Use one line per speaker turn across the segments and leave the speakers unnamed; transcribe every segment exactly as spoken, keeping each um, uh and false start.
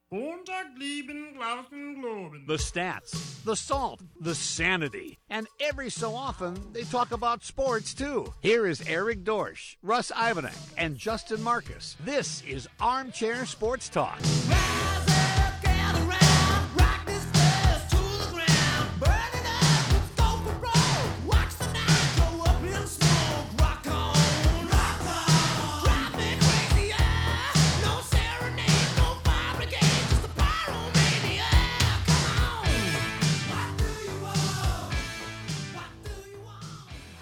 Montag, lieben, glauben, globen.
The stats, the salt, the sanity. And every so often, they talk about sports too. Here is Eric Dorsch, Russ Ivanek, and Justin Marcus. This is Armchair Sports Talk.
Rise up, gather round, rock this place to the ground. Burn it up, let's go for broke. Watch the night go up in smoke. Rock on, rock on. Drive me crazy, yeah. No serenade, no fire brigade, just a pyromania. Come on. What do you want? What do you want?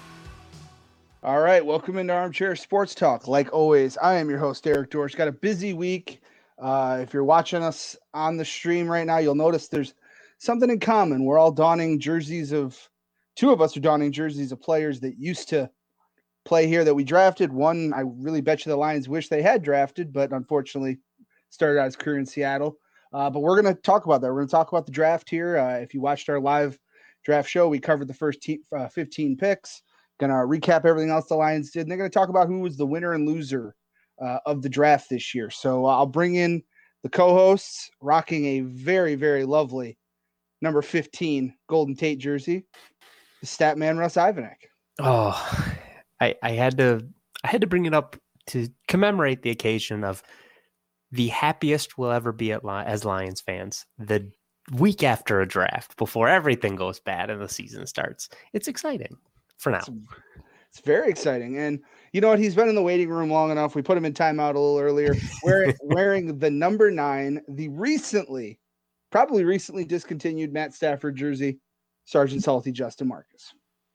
All right, welcome into Armchair Sports Talk. Like always, I am your host, Eric Dorsch. Got a busy week. Uh, if you're watching us on the stream right now, you'll notice there's something in common. We're all donning jerseys of, two of us are donning jerseys of players that used to play here that we drafted. One, I really bet you the Lions wish they had drafted, but unfortunately started out his career in Seattle. Uh, but we're going to talk about that. We're going to talk about the draft here. Uh, if you watched our live draft show, we covered the first te- uh, fifteen picks. Going to recap everything else the Lions did. And they're going to talk about who was the winner and loser uh, of the draft this year. So uh, I'll bring in the co-hosts rocking a very, very lovely number fifteen Golden Tate jersey, the stat man, Russ Ivanek.
Oh, I, I had to I had to bring it up to commemorate the occasion of the happiest we'll ever be at Li- as Lions fans. The week after a draft, before everything goes bad and the season starts. It's exciting for now.
It's, it's very exciting. And you know what? He's been in the waiting room long enough. We put him in timeout a little earlier, wearing, wearing the number nine, the recently, probably recently discontinued Matt Stafford jersey, Sergeant Salty Justin Marcus.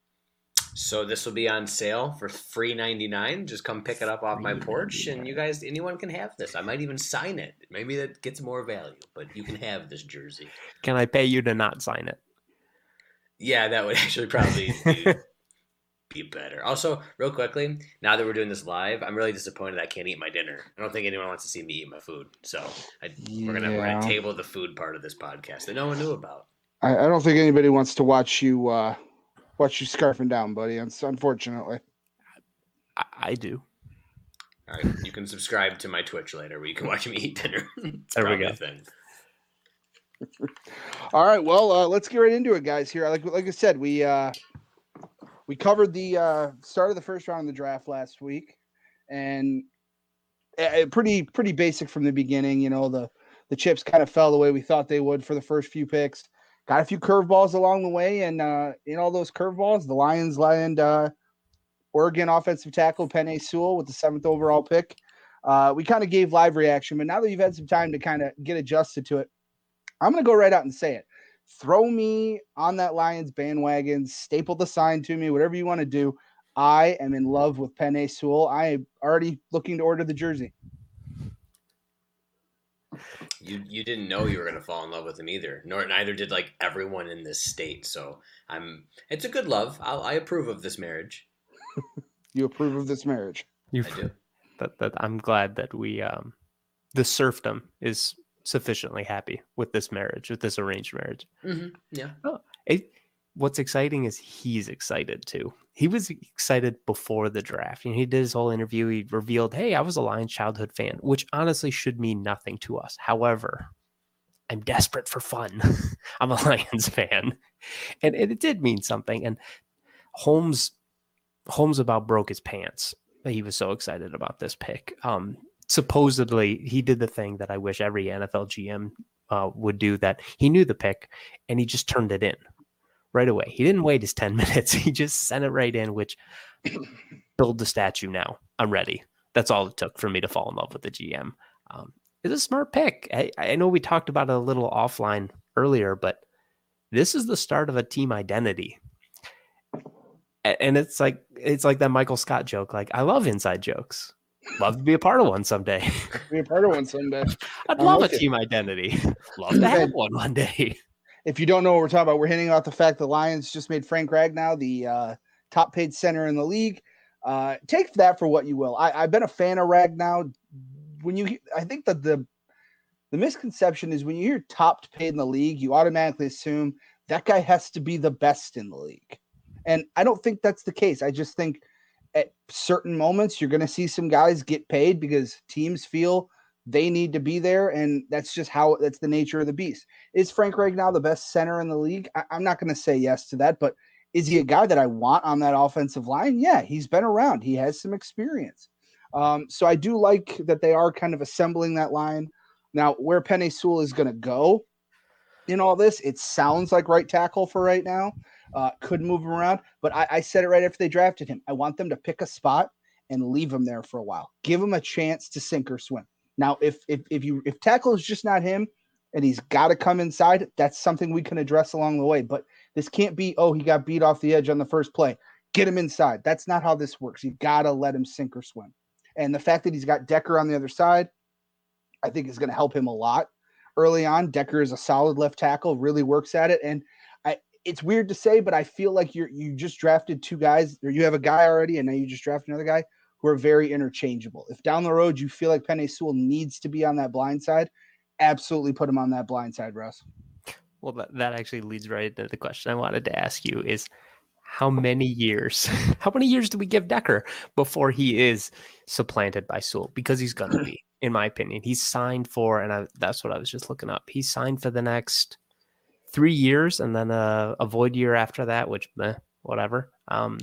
So this will be on sale for three ninety-nine. Just come pick it up off my porch, and you guys, anyone can have this. I might even sign it. Maybe that gets more value, but you can have this jersey.
Can I pay you to not sign it?
Yeah, that would actually probably be, be better. Also, real quickly, now that we're doing this live, I'm really disappointed I can't eat my dinner. I don't think anyone wants to see me eat my food. So I, we're gonna we're
Yeah.
gonna table the food part of this podcast that no one knew about.
I, I don't think anybody wants to watch you uh, watch you scarfing down, buddy. It's unfortunately.
I, I do.
All right, you can subscribe to my Twitch later where you can watch me eat dinner. It's
There we
probably
go.
a thing.
All right, well, uh, let's get right into it, guys. Here, like like I said, we uh, we covered the uh, start of the first round of the draft last week, and uh, pretty pretty basic from the beginning. You know, the the chips kind of fell the way we thought they would for the first few picks. Got a few curveballs along the way, and uh, in all those curveballs, the Lions land uh, Oregon offensive tackle Penei Sewell with the seventh overall pick. Uh, we kind of gave live reaction, but now that you've had some time to kind of get adjusted to it, I'm going to go right out and say it. Throw me on that Lions bandwagon, staple the sign to me, whatever you want to do. I am in love with Penei Sewell. I am already looking to order the jersey.
You you didn't know you were gonna fall in love with him either, nor neither did like everyone in this state. So I'm. It's a good love. I'll, I approve of this marriage.
You approve of this marriage?
You
I do.
that, that I'm glad that we um the serfdom is sufficiently happy with this marriage, with this arranged marriage.
Mm-hmm. Yeah.
It, what's exciting is he's excited too. He was excited before the draft. You know, he did his whole interview. He revealed, hey, I was a Lions childhood fan, which honestly should mean nothing to us. However, I'm desperate for fun. I'm a Lions fan. And, and it did mean something. And Holmes, Holmes about broke his pants. He was so excited about this pick. Um, supposedly, he did the thing that I wish every N F L G M uh, would do, that he knew the pick and he just turned it in right away. He didn't wait his ten minutes. He just sent it right in, which build the statue now. I'm ready. That's all it took for me to fall in love with the G M. Um, it's a smart pick. I, I know we talked about it a little offline earlier, but this is the start of a team identity. And it's like it's like that Michael Scott joke. Like, I love inside jokes. Love to be a part of one someday.
Be a part of one someday.
I'd
I'm
love a
with you.
team identity. Love to have one one day.
If you don't know what we're talking about, we're hinting about the fact the Lions just made Frank Ragnow the uh, top paid center in the league. Uh, take that for what you will. I, I've been a fan of Ragnow. When you, I think that the the misconception is when you hear top paid in the league, you automatically assume that guy has to be the best in the league. And I don't think that's the case. I just think at certain moments you're going to see some guys get paid because teams feel They need to be there, and that's just how that's the nature of the beast. Is Frank Reich now the best center in the league? I, I'm not going to say yes to that, but is he a guy that I want on that offensive line? Yeah, he's been around. He has some experience. Um, so I do like that they are kind of assembling that line. Now, where Penei Sewell is going to go in all this, it sounds like right tackle for right now. Uh, could move him around, but I, I said it right after they drafted him. I want them to pick a spot and leave him there for a while. Give him a chance to sink or swim. Now, if if if you if tackle is just not him and he's got to come inside, that's something we can address along the way. But this can't be, oh, he got beat off the edge on the first play. Get him inside. That's not how this works. You got to let him sink or swim. And the fact that he's got Decker on the other side, I think is going to help him a lot early on. Decker is a solid left tackle, really works at it. And I, it's weird to say, but I feel like you're you just drafted two guys, or you have a guy already, and now you just draft another guy who are very interchangeable. If down the road you feel like Penei Sewell needs to be on that blind side, absolutely put him on that blind side, Russ.
Well, that, that actually leads right into the question I wanted to ask you is how many years, how many years do we give Decker before he is supplanted by Sewell? Because he's going to be, in my opinion. He's signed for, and I, that's what I was just looking up. He's signed for the next three years and then a, a void year after that, which, eh, whatever. Um,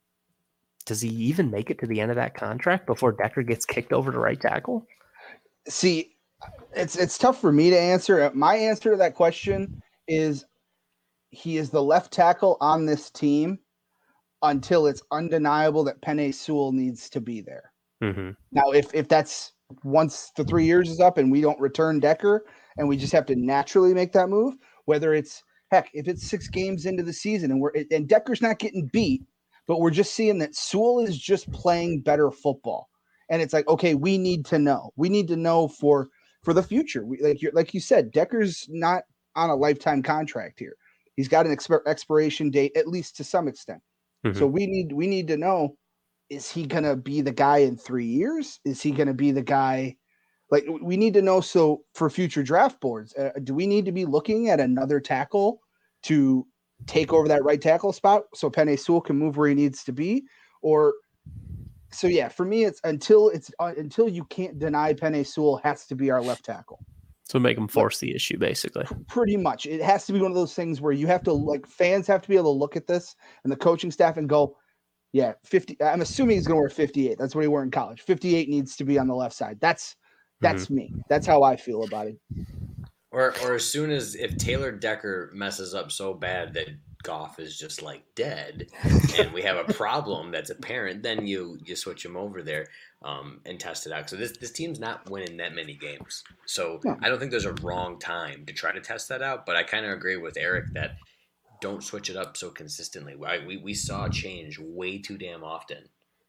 does he even make it to the end of that contract before Decker gets kicked over to right tackle?
See, it's it's tough for me to answer. My answer to that question is he is the left tackle on this team until it's undeniable that Penei Sewell needs to be there.
Mm-hmm.
Now, if if that's once the three years is up and we don't return Decker and we just have to naturally make that move, whether it's, heck, if it's six games into the season and we're and Decker's not getting beat, but we're just seeing that Sewell is just playing better football. And it's like, okay, we need to know. We need to know for for the future. We, like, you're, like you said, Decker's not on a lifetime contract here. He's got an exp- expiration date, at least to some extent. Mm-hmm. So we need we need to know, is he going to be the guy in three years? Is he going to be the guy? Like, we need to know. So for future draft boards, uh, do we need to be looking at another tackle to take over that right tackle spot so Penei Sewell can move where he needs to be? Or so, yeah, for me, it's until it's uh, until you can't deny Penei Sewell has to be our left tackle.
So make him force the issue, basically.
Pretty much. It has to be one of those things where you have to, like, fans have to be able to look at this and the coaching staff and go, yeah, fifty. I'm assuming he's going to wear fifty-eight. That's what he wore in college. fifty-eight needs to be on the left side. That's that's mm-hmm. me. That's how I feel about it.
Or or as soon as if Taylor Decker messes up so bad that Goff is just like dead and we have a problem that's apparent, then you you switch him over there um, and test it out. So this this team's not winning that many games. So no. I don't think there's a wrong time to try to test that out. But I kind of agree with Eric that don't switch it up so consistently. I, we we saw change way too damn often.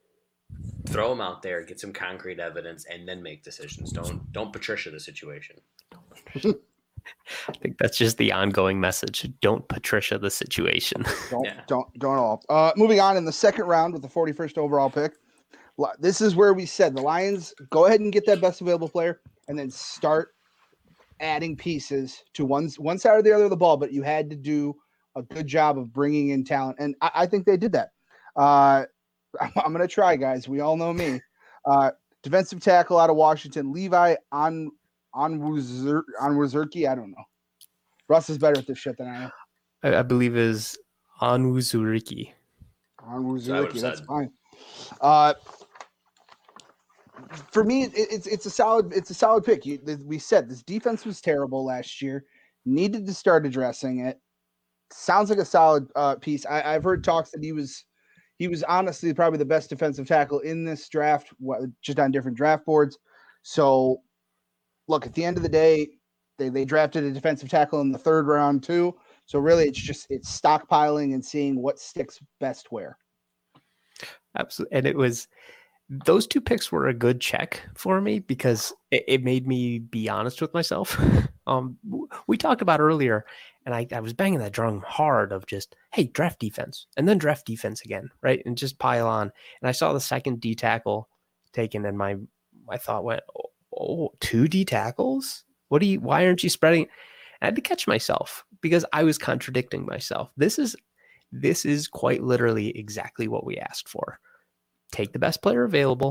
Throw them out there, get some concrete evidence, and then make decisions. Don't don't Patricia the situation.
I think that's just the ongoing message. Don't Patricia the situation.
Don't yeah. don't don't all. Uh, moving on in the second round with the forty-first overall pick. This is where we said the Lions go ahead and get that best available player, and then start adding pieces to one one side or the other of the ball. But you had to do a good job of bringing in talent, and I, I think they did that. Uh, I'm, I'm going to try, guys. We all know me. Uh, defensive tackle out of Washington, Levi on. On Onwuzurike, I don't know. Russ is better at this shit than I am.
I, I believe is Onwuzurike.
Onwuzurike, that's fine. Uh, for me, it, it's it's a solid it's a solid pick. You, we said this defense was terrible last year. Needed to start addressing it. Sounds like a solid uh, piece. I, I've heard talks that he was he was honestly probably the best defensive tackle in this draft, just on different draft boards. So. Look, at the end of the day, they, they drafted a defensive tackle in the third round too. So really, it's just it's stockpiling and seeing what sticks best where.
Absolutely, and it was those two picks were a good check for me because it, it made me be honest with myself. Um, we talked about earlier, and I, I was banging that drum hard of just hey, draft defense, and then draft defense again, right, and just pile on. And I saw the second D tackle taken, and my my thought went. Oh, Oh, two D tackles? What do you, why aren't you spreading? I had to catch myself because I was contradicting myself. This is, this is quite literally exactly what we asked for. Take the best player available,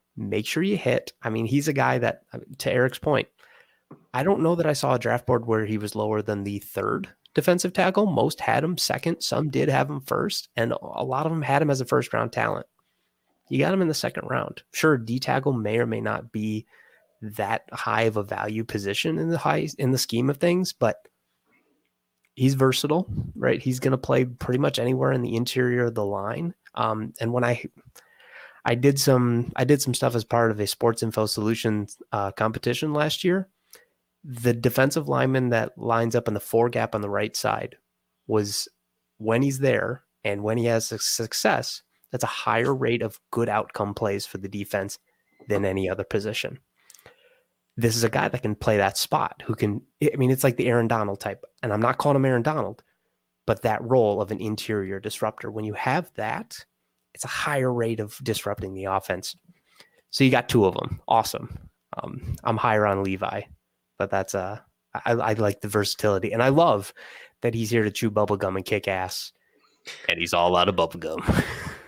make sure you hit. I mean, he's a guy that, to Eric's point, I don't know that I saw a draft board where he was lower than the third defensive tackle. Most had him second. Some did have him first. And a lot of them had him as a first round talent. You got him in the second round. Sure, D tackle may or may not be that high of a value position in the high in the scheme of things, but he's versatile, right? He's going to play pretty much anywhere in the interior of the line. Um, and when I, I did some, I did some stuff as part of a Sports Info Solutions uh, competition last year. The defensive lineman that lines up in the four gap on the right side was, when he's there and when he has success, that's a higher rate of good outcome plays for the defense than any other position. This is a guy that can play that spot, who can, I mean, it's like the Aaron Donald type, and I'm not calling him Aaron Donald, but that role of an interior disruptor. When you have that, it's a higher rate of disrupting the offense. So you got two of them. Awesome. Um, I'm higher on Levi, but that's, uh, I, I like the versatility, and I love that he's here to chew bubblegum and kick ass, and he's all out of bubblegum.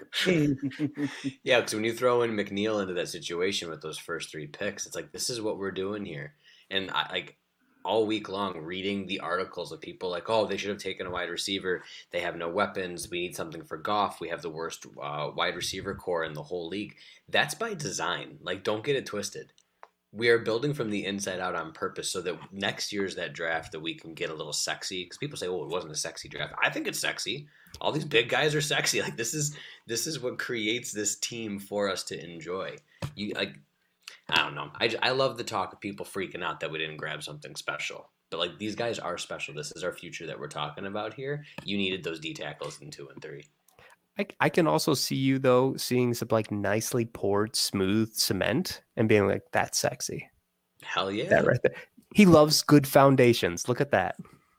Yeah, because when you throw in McNeil into that situation with those first three picks, it's like, this is what we're doing here. And I like all week long reading the articles of people like, oh, they should have taken a wide receiver. They have no weapons. We need something for Goff. We have the worst uh, wide receiver core in the whole league. That's by design. Like, don't get it twisted. We are building from the inside out on purpose so that next year's that draft that we can get a little sexy. Because people say, oh, it wasn't a sexy draft. I think it's sexy. All these big guys are sexy. Like, this is this is what creates this team for us to enjoy. You like, I don't know. I, I love the talk of people freaking out that we didn't grab something special. But like, these guys are special. This is our future that we're talking about here. You needed those D tackles in two and three.
I, I can also see you though seeing some like nicely poured smooth cement and being like, that's sexy.
Hell yeah.
That right there. He loves good foundations. Look at that.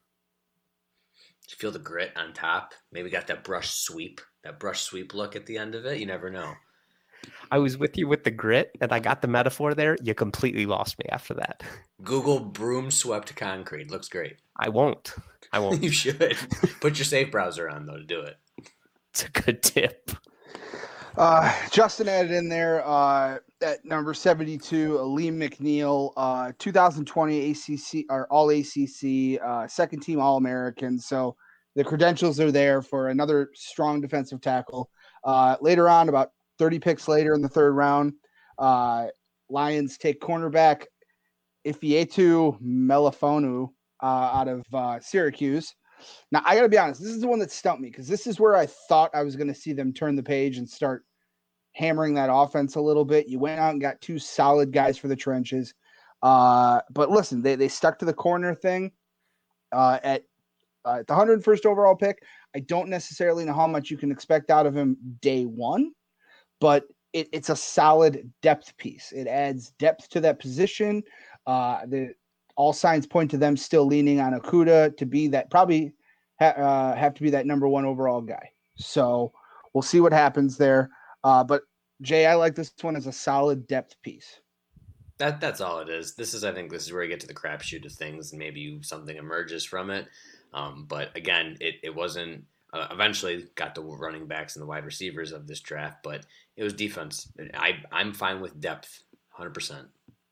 Feel the grit on top. Maybe got that brush sweep, that brush sweep look at the end of it. You never know.
I was with you with the grit, and I got the metaphor there. You completely lost me after that.
Google broom swept concrete. Looks great.
I won't. I won't.
You should. Put your safe browser on, though, to do it.
It's a good tip.
Uh, Justin added in there uh, at number seventy-two, Aleem McNeil, uh, two thousand twenty A C C or All A C C, uh, second team All American. So the credentials are there for another strong defensive tackle. Uh, later on, about thirty picks later in the third round, uh, Lions take cornerback Ifeatu Melifonwu uh, out of uh, Syracuse. Now, I got to be honest, this is the one that stumped me because this is where I thought I was going to see them turn the page and start hammering that offense a little bit. You went out and got two solid guys for the trenches. Uh, but listen, they, they stuck to the corner thing uh, at, uh, at the one hundred first overall pick. I don't necessarily know how much you can expect out of him day one, but it, it's a solid depth piece. It adds depth to that position. Uh, the All signs point to them still leaning on Okudah to be that, probably ha- uh, have to be that number one overall guy. So we'll see what happens there. Uh, but Jay, I like this one as a solid depth piece.
That that's all it is. This is, I think, this is where you get to the crapshoot of things, and maybe something emerges from it. Um, but again, it it wasn't. Uh, eventually, got the running backs and the wide receivers of this draft, but it was defense. I I'm fine with depth, one hundred percent.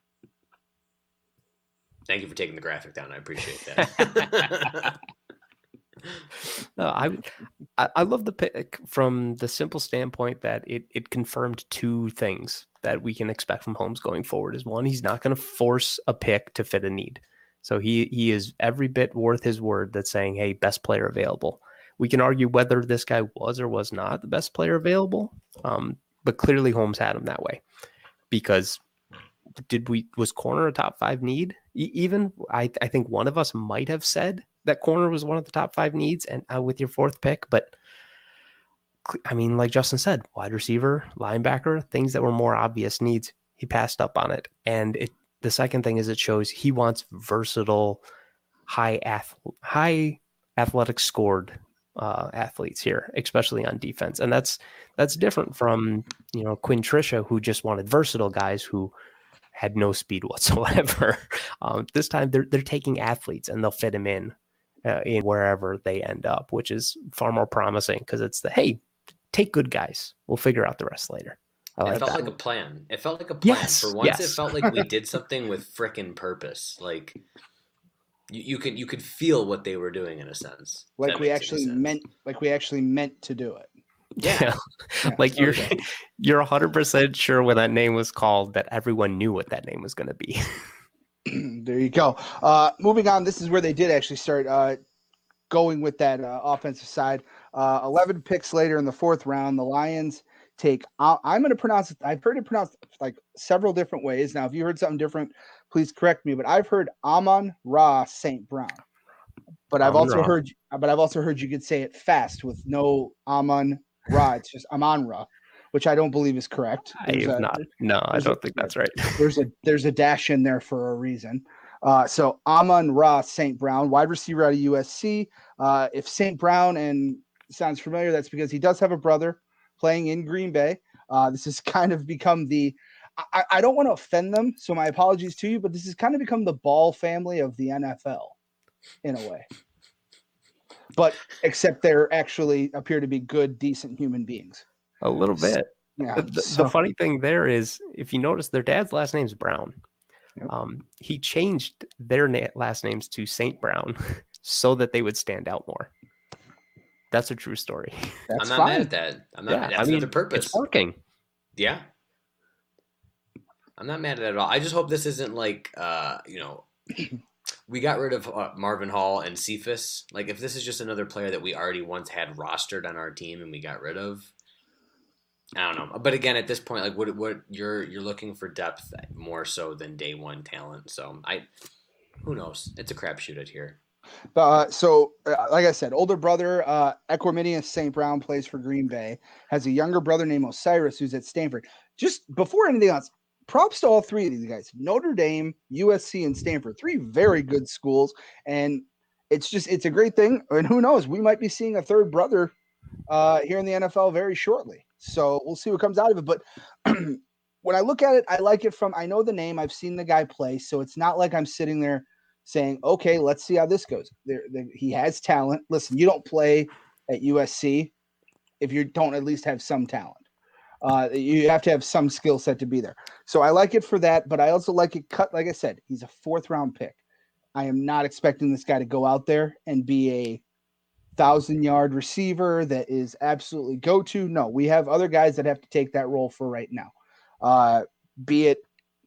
Thank you for taking the graphic down. I appreciate that.
No, I, I I love the pick from the simple standpoint that it, it confirmed two things that we can expect from Holmes going forward. Is one, he's not going to force a pick to fit a need. So he he is every bit worth his word that's saying, hey, best player available. We can argue whether this guy was or was not the best player available, um, but clearly Holmes had him that way because did we was corner a top five need? E- even I I think one of us might have said that corner was one of the top five needs, and uh, with your fourth pick, but I mean, like Justin said, wide receiver, linebacker, things that were more obvious needs, he passed up on it. And it, the second thing is it shows he wants versatile, high ath- high athletic scored uh, athletes here, especially on defense. And that's that's different from, you know, Quinn Trisha, who just wanted versatile guys who had no speed whatsoever. um, this time they're they're taking athletes and they'll fit them in. Uh, in wherever they end up, which is far more promising because it's the, hey, take good guys. We'll figure out the rest later. I
It
like
felt
that.
like a plan. It felt like a plan.
Yes,
For once, it
yes.
felt like we did something with frickin' purpose. Like you, you could you could feel what they were doing in a sense. if
Like
that
we
makes any
actually
sense.
meant, like we actually meant to do it.
Yeah.
Yeah,
Like you're
okay.
you're one hundred percent sure when that name was called that everyone knew what that name was going to be.
There you go. Uh, moving on, this is where they did actually start uh, going with that uh, offensive side. Uh, eleven picks later in the fourth round, the Lions take. Uh, I'm going to pronounce it. I've heard it pronounced like several different ways. Now, if you heard something different, please correct me. But I've heard Amon Ra Saint Brown. But I've also
Amon-Ra.
heard. But I've also heard you could say it fast with no Amon Ra. It's just Amon Ra, which I don't believe is correct.
I
There's
have
a-
not. No, I
there's a-
don't think that's right.
there's a there's a dash in there for a reason. Uh, so Amon Ra Saint Brown, wide receiver out of U S C. Uh, if Saint Brown and sounds familiar, that's because he does have a brother playing in Green Bay. Uh, this has kind of become the. I, I don't want to offend them, so my apologies to you, but this has kind of become the Ball family of the N F L, in a way. But except they're actually appear to be good, decent human beings.
A little bit.
Yeah.
The, the
so-
funny thing there is, if you notice, their dad's last name's Brown.
Yep.
Um, he changed their na- last names to Saint Brown so that they would stand out more. That's a true story.
that's
I'm not
fine.
mad at that. I'm not
Yeah,
mad.
I
That's
mean,
the purpose.
it's working.
Yeah. I'm not mad at it at all. I just hope this isn't like, uh, you know, we got rid of uh, Marvin Hall and Cephas. Like, if this is just another player that we already once had rostered on our team and we got rid of, I don't know. But again, at this point, like, what what you're you're looking for depth more so than day one talent. So I, who knows? It's a crapshoot at here.
Uh, so, uh, like I said, older brother uh, Equiminius Saint Brown plays for Green Bay. Has a younger brother named Osiris who's at Stanford. Just before anything else, props to all three of these guys: Notre Dame, U S C, and Stanford. Three very good schools, and it's just it's a great thing. And who knows, we might be seeing a third brother uh, here in the N F L very shortly. So we'll see what comes out of it. But when I look at it, I like it from I know the name, I've seen the guy play, so it's not like I'm sitting there saying, okay, let's see how this goes. There, there, he has talent. Listen, you don't play at U S C if you don't at least have some talent. Uh, you have to have some skill set to be there. So I like it for that, but I also like it cut. Like I said, he's a fourth round pick. I am not expecting this guy to go out there and be a thousand yard receiver that is absolutely go to. No, we have other guys that have to take that role for right now. Uh, be it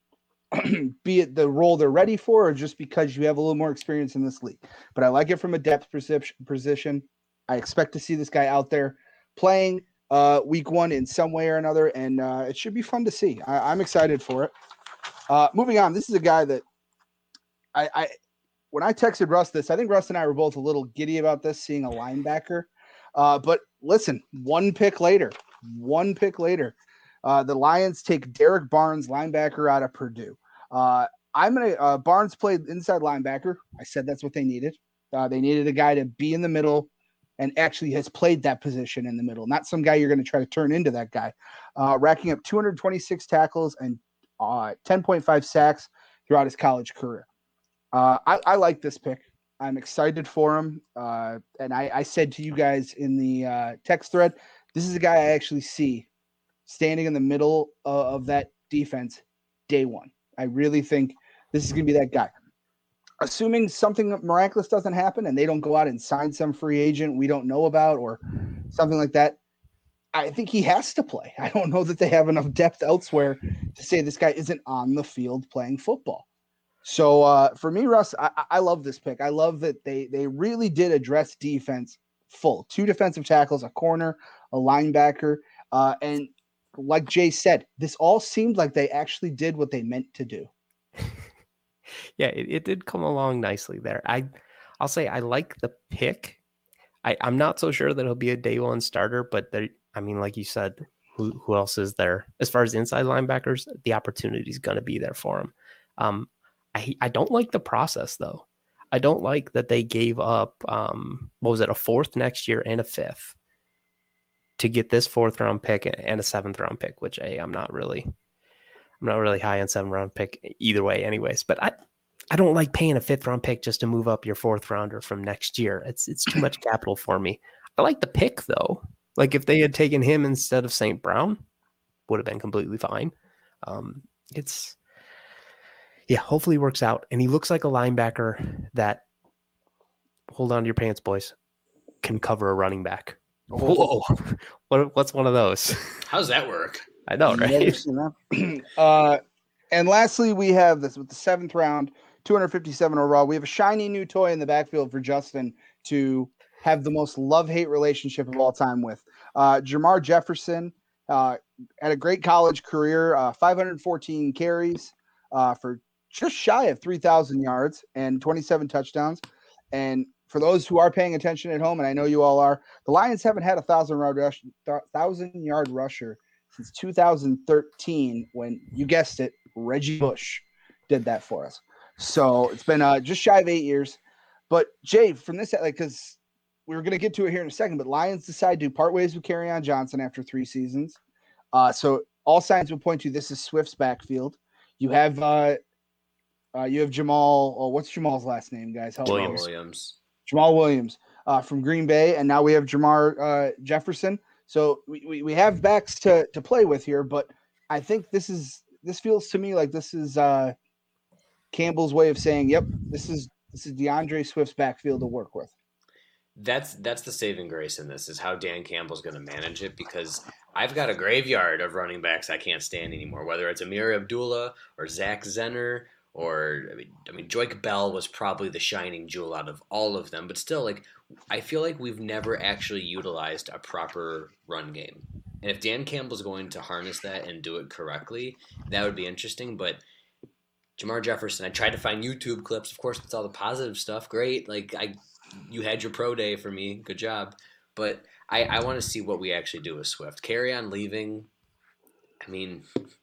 be it the role they're ready for, or just because you have a little more experience in this league. But I like it from a depth perception position. I expect to see this guy out there playing uh, week one in some way or another, and uh, it should be fun to see. I, I'm excited for it. Uh, moving on, this is a guy that I, I when I texted Russ this, I think Russ and I were both a little giddy about this, seeing a linebacker. Uh, but listen, one pick later, one pick later, uh, the Lions take Derek Barnes, linebacker out of Purdue. Uh, I'm gonna uh, Barnes played inside linebacker. I said that's what they needed. Uh, they needed a guy to be in the middle and actually has played that position in the middle, not some guy you're going to try to turn into that guy. Uh, racking up two hundred twenty-six tackles and uh, ten point five sacks throughout his college career. Uh, I, I like this pick. I'm excited for him. Uh, and I, I said to you guys in the uh, text thread, this is a guy I actually see standing in the middle of, of that defense day one. I really think this is going to be that guy. Assuming something miraculous doesn't happen and they don't go out and sign some free agent we don't know about or something like that, I think he has to play. I don't know that they have enough depth elsewhere to say this guy isn't on the field playing football. So uh, for me, Russ, I, I love this pick. I love that they they really did address defense full. Two defensive tackles, a corner, a linebacker. Uh, and like Jay said, this all seemed like they actually did what they meant to do.
Yeah, it, it did come along nicely there. I, I'll say I like the pick. I, I'm not so sure that he'll be a day one starter, but there, I mean, like you said, who, who else is there? As far as inside linebackers, the opportunity is going to be there for him. Um, I I don't like the process though. I don't like that they gave up, um, what was it, a fourth next year and a fifth to get this fourth round pick and a seventh round pick, which hey, I'm not really, I'm not really high on seven round pick either way anyways, but I, I don't like paying a fifth round pick just to move up your fourth rounder from next year. It's, it's too much capital for me. I like the pick though. Like if they had taken him instead of Saint Brown, would have been completely fine. Um, it's, yeah, hopefully it works out. And he looks like a linebacker that, hold on to your pants, boys, can cover a running back. Whoa. what, what's one of those?
How's that work?
I know,
Never
right?
seen that. uh, and lastly, we have this with the seventh round, two hundred fifty-seven overall. We have a shiny new toy in the backfield for Justin to have the most love-hate relationship of all time with. Uh, Jamar Jefferson uh, had a great college career, uh, five hundred fourteen carries uh, for just shy of three thousand yards and twenty-seven touchdowns. And for those who are paying attention at home, and I know you all are, the Lions haven't had a thousand yard rush, thousand yard rusher since two thousand thirteen, when you guessed it, Reggie Bush did that for us. So it's been uh, just shy of eight years. But Jay, from this, like, because we were going to get to it here in a second, but Lions decide to part ways with Kerryon Johnson after three seasons. Uh, so all signs will point to this is Swift's backfield. You have uh, uh, you have Jamal. Oh, what's Jamal's last name, guys? Help me.
Williams.
Williams.
Jamal Williams uh, from Green Bay, and now we have Jamar uh, Jefferson. So we, we, we have backs to to play with here, but I think this is this feels to me like this is uh, Campbell's way of saying, "Yep, this is this is DeAndre Swift's backfield to work with."
That's that's the saving grace in this is how Dan Campbell's going to manage it, because I've got a graveyard of running backs I can't stand anymore. Whether it's Amir Abdullah or Zach Zenner or I mean, I mean Joique Bell was probably the shining jewel out of all of them, but still, like I feel like we've never actually utilized a proper run game. And if Dan Campbell's going to harness that and do it correctly, that would be interesting. But Jamar Jefferson, I tried to find YouTube clips. Of course, it's all the positive stuff. Great, like I. You had your pro day for me. Good job. But I, I want to see what we actually do with Swift. Kerryon leaving, I mean,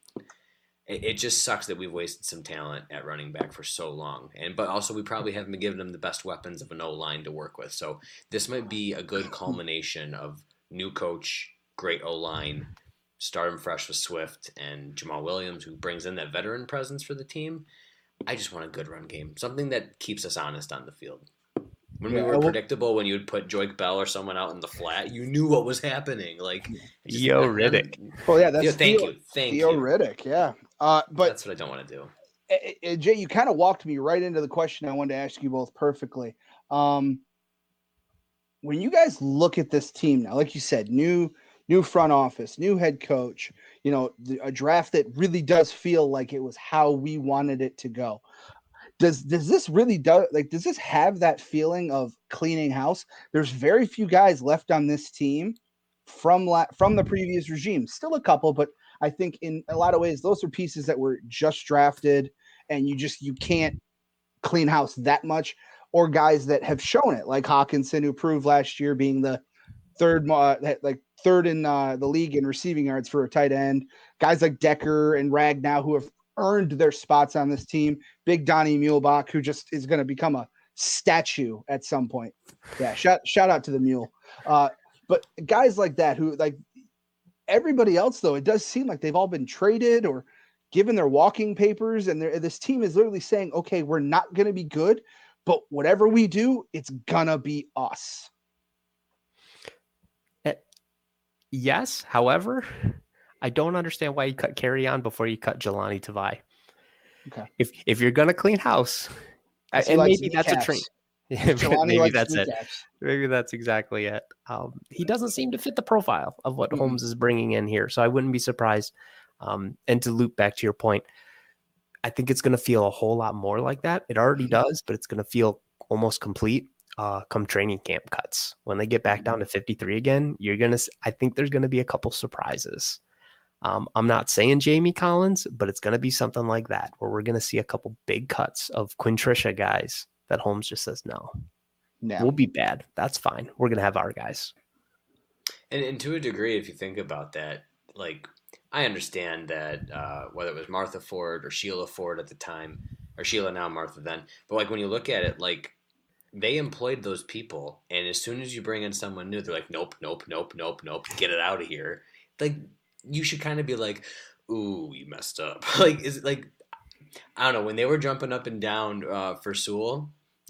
it, it just sucks that we've wasted some talent at running back for so long. And But also we probably haven't been giving them the best weapons of an O-line to work with. So this might be a good culmination of new coach, great O-line, start him fresh with Swift and Jamal Williams, who brings in that veteran presence for the team. I just want a good run game, something that keeps us honest on the field. When
Yeah,
we were
well-
predictable, when you would put Joique Bell or someone out in the flat, you knew what was happening. Like, just-
Yo, Riddick.
Well, yeah, that's
Yeah, thank
Theo,
you, thank
Theo
you.
Riddick, yeah. Uh, but
That's what I don't want to do.
uh, uh, Jay, you kind of walked me right into the question I wanted to ask you both perfectly. Um, when you guys look at this team now, like you said, new new front office, new head coach, you know, the, a draft that really does feel like it was how we wanted it to go. Does does this really do like does this have that feeling of cleaning house? There's very few guys left on this team from la- from the previous regime. Still a couple, but I think in a lot of ways those are pieces that were just drafted, and you just you can't clean house that much. Or guys that have shown it, like Hawkinson, who proved last year being the third, uh, like third in uh, the league in receiving yards for a tight end. Guys like Decker and Ragnow, who have earned their spots on this team. Big Donnie Mulebach, who just is going to become a statue at some point. Yeah, shout shout out to the mule. Uh, but guys like that, who like everybody else, though, it does seem like they've all been traded or given their walking papers, and this team is literally saying, "Okay, we're not going to be good, but whatever we do, it's gonna be us."
Yes, however, I don't understand why you cut Kerryon before you cut Jelani Tavai.
Okay.
If if you're gonna clean house,
He
and
likes
maybe that's a
kneecaps.
train.
Jelani
maybe
likes
that's it.
kneecaps.
Maybe that's exactly it. Um, he doesn't seem to fit the profile of what
Mhm.
Holmes is bringing in here, so I wouldn't be surprised. Um, and to loop back to your point, I think it's going to feel a whole lot more like that. It already does, but it's going to feel almost complete uh, come training camp cuts. When they get back down to fifty-three again, you're going to, I think there's going to be a couple surprises. Um, I'm not saying Jamie Collins, but it's going to be something like that, where we're going to see a couple big cuts of Quintricia guys that Holmes just says, no,
Yeah.
we'll be bad. That's fine. We're going to have our guys.
And, and to a degree, if you think about that, like, I understand that uh, whether it was Martha Ford or Sheila Ford at the time, or Sheila now, Martha then, but like when you look at it, like they employed those people, and as soon as you bring in someone new, they're like, nope, nope, nope, nope, nope, get it out of here. Like you should kind of be like, ooh, you messed up. Like is it like I don't know when they were jumping up and down uh, for Sewell.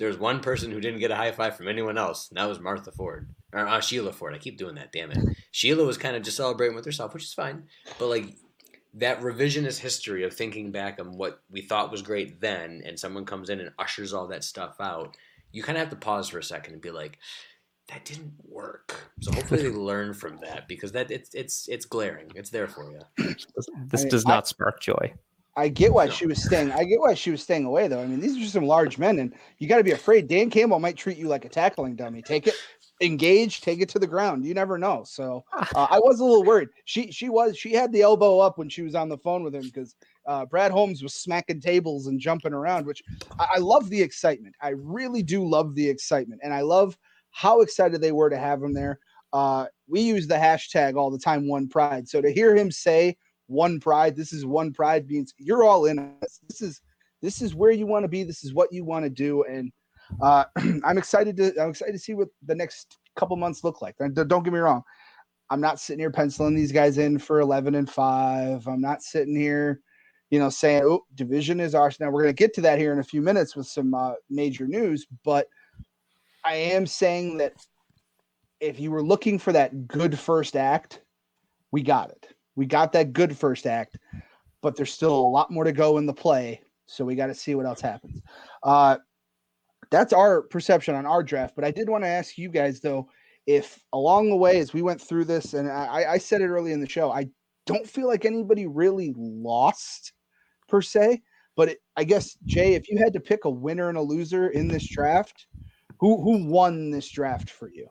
there's one person who didn't get a high five from anyone else, and that was Martha Ford. Or uh, Sheila Ford. I keep doing that, damn it. Sheila was kind of just celebrating with herself, which is fine. But, like, that revisionist history of thinking back on what we thought was great then, and someone comes in and ushers all that stuff out, you kind of have to pause for a second and be like, that didn't work. So hopefully they learn from that, because that it's it's it's glaring. It's there for you.
This
I mean,
does
I-
not spark joy.
I get why
No.
she was staying. I get why she was staying away, though. I mean, these are some large men, and you got to be afraid. Dan Campbell might treat you like a tackling dummy. Take it, engage, take it to the ground. You never know. So uh, I was a little worried. She she was she had the elbow up when she was on the phone with him, because uh, Brad Holmes was smacking tables and jumping around, which I, I love the excitement. I really do love the excitement, and I love how excited they were to have him there. Uh, we use the hashtag all the time, One Pride. So to hear him say One Pride, this is One Pride, means you're all in on this. This is this is where you want to be. This is what you want to do, and uh, I'm excited to I'm excited to see what the next couple months look like. And don't get me wrong, I'm not sitting here penciling these guys in for eleven and five. I'm not sitting here, you know, saying, "Oh, division is ours." Now we're going to get to that here in a few minutes with some uh, major news, but I am saying that if you were looking for that good first act, we got it. We got that good first act, but there's still a lot more to go in the play, so we got to see what else happens. Uh, that's our perception on our draft, but I did want to ask you guys, though, if along the way as we went through this, and I, I said it early in the show, I don't feel like anybody really lost per se, but it, I guess, Jay, if you had to pick a winner and a loser in this draft, who who won this draft for you?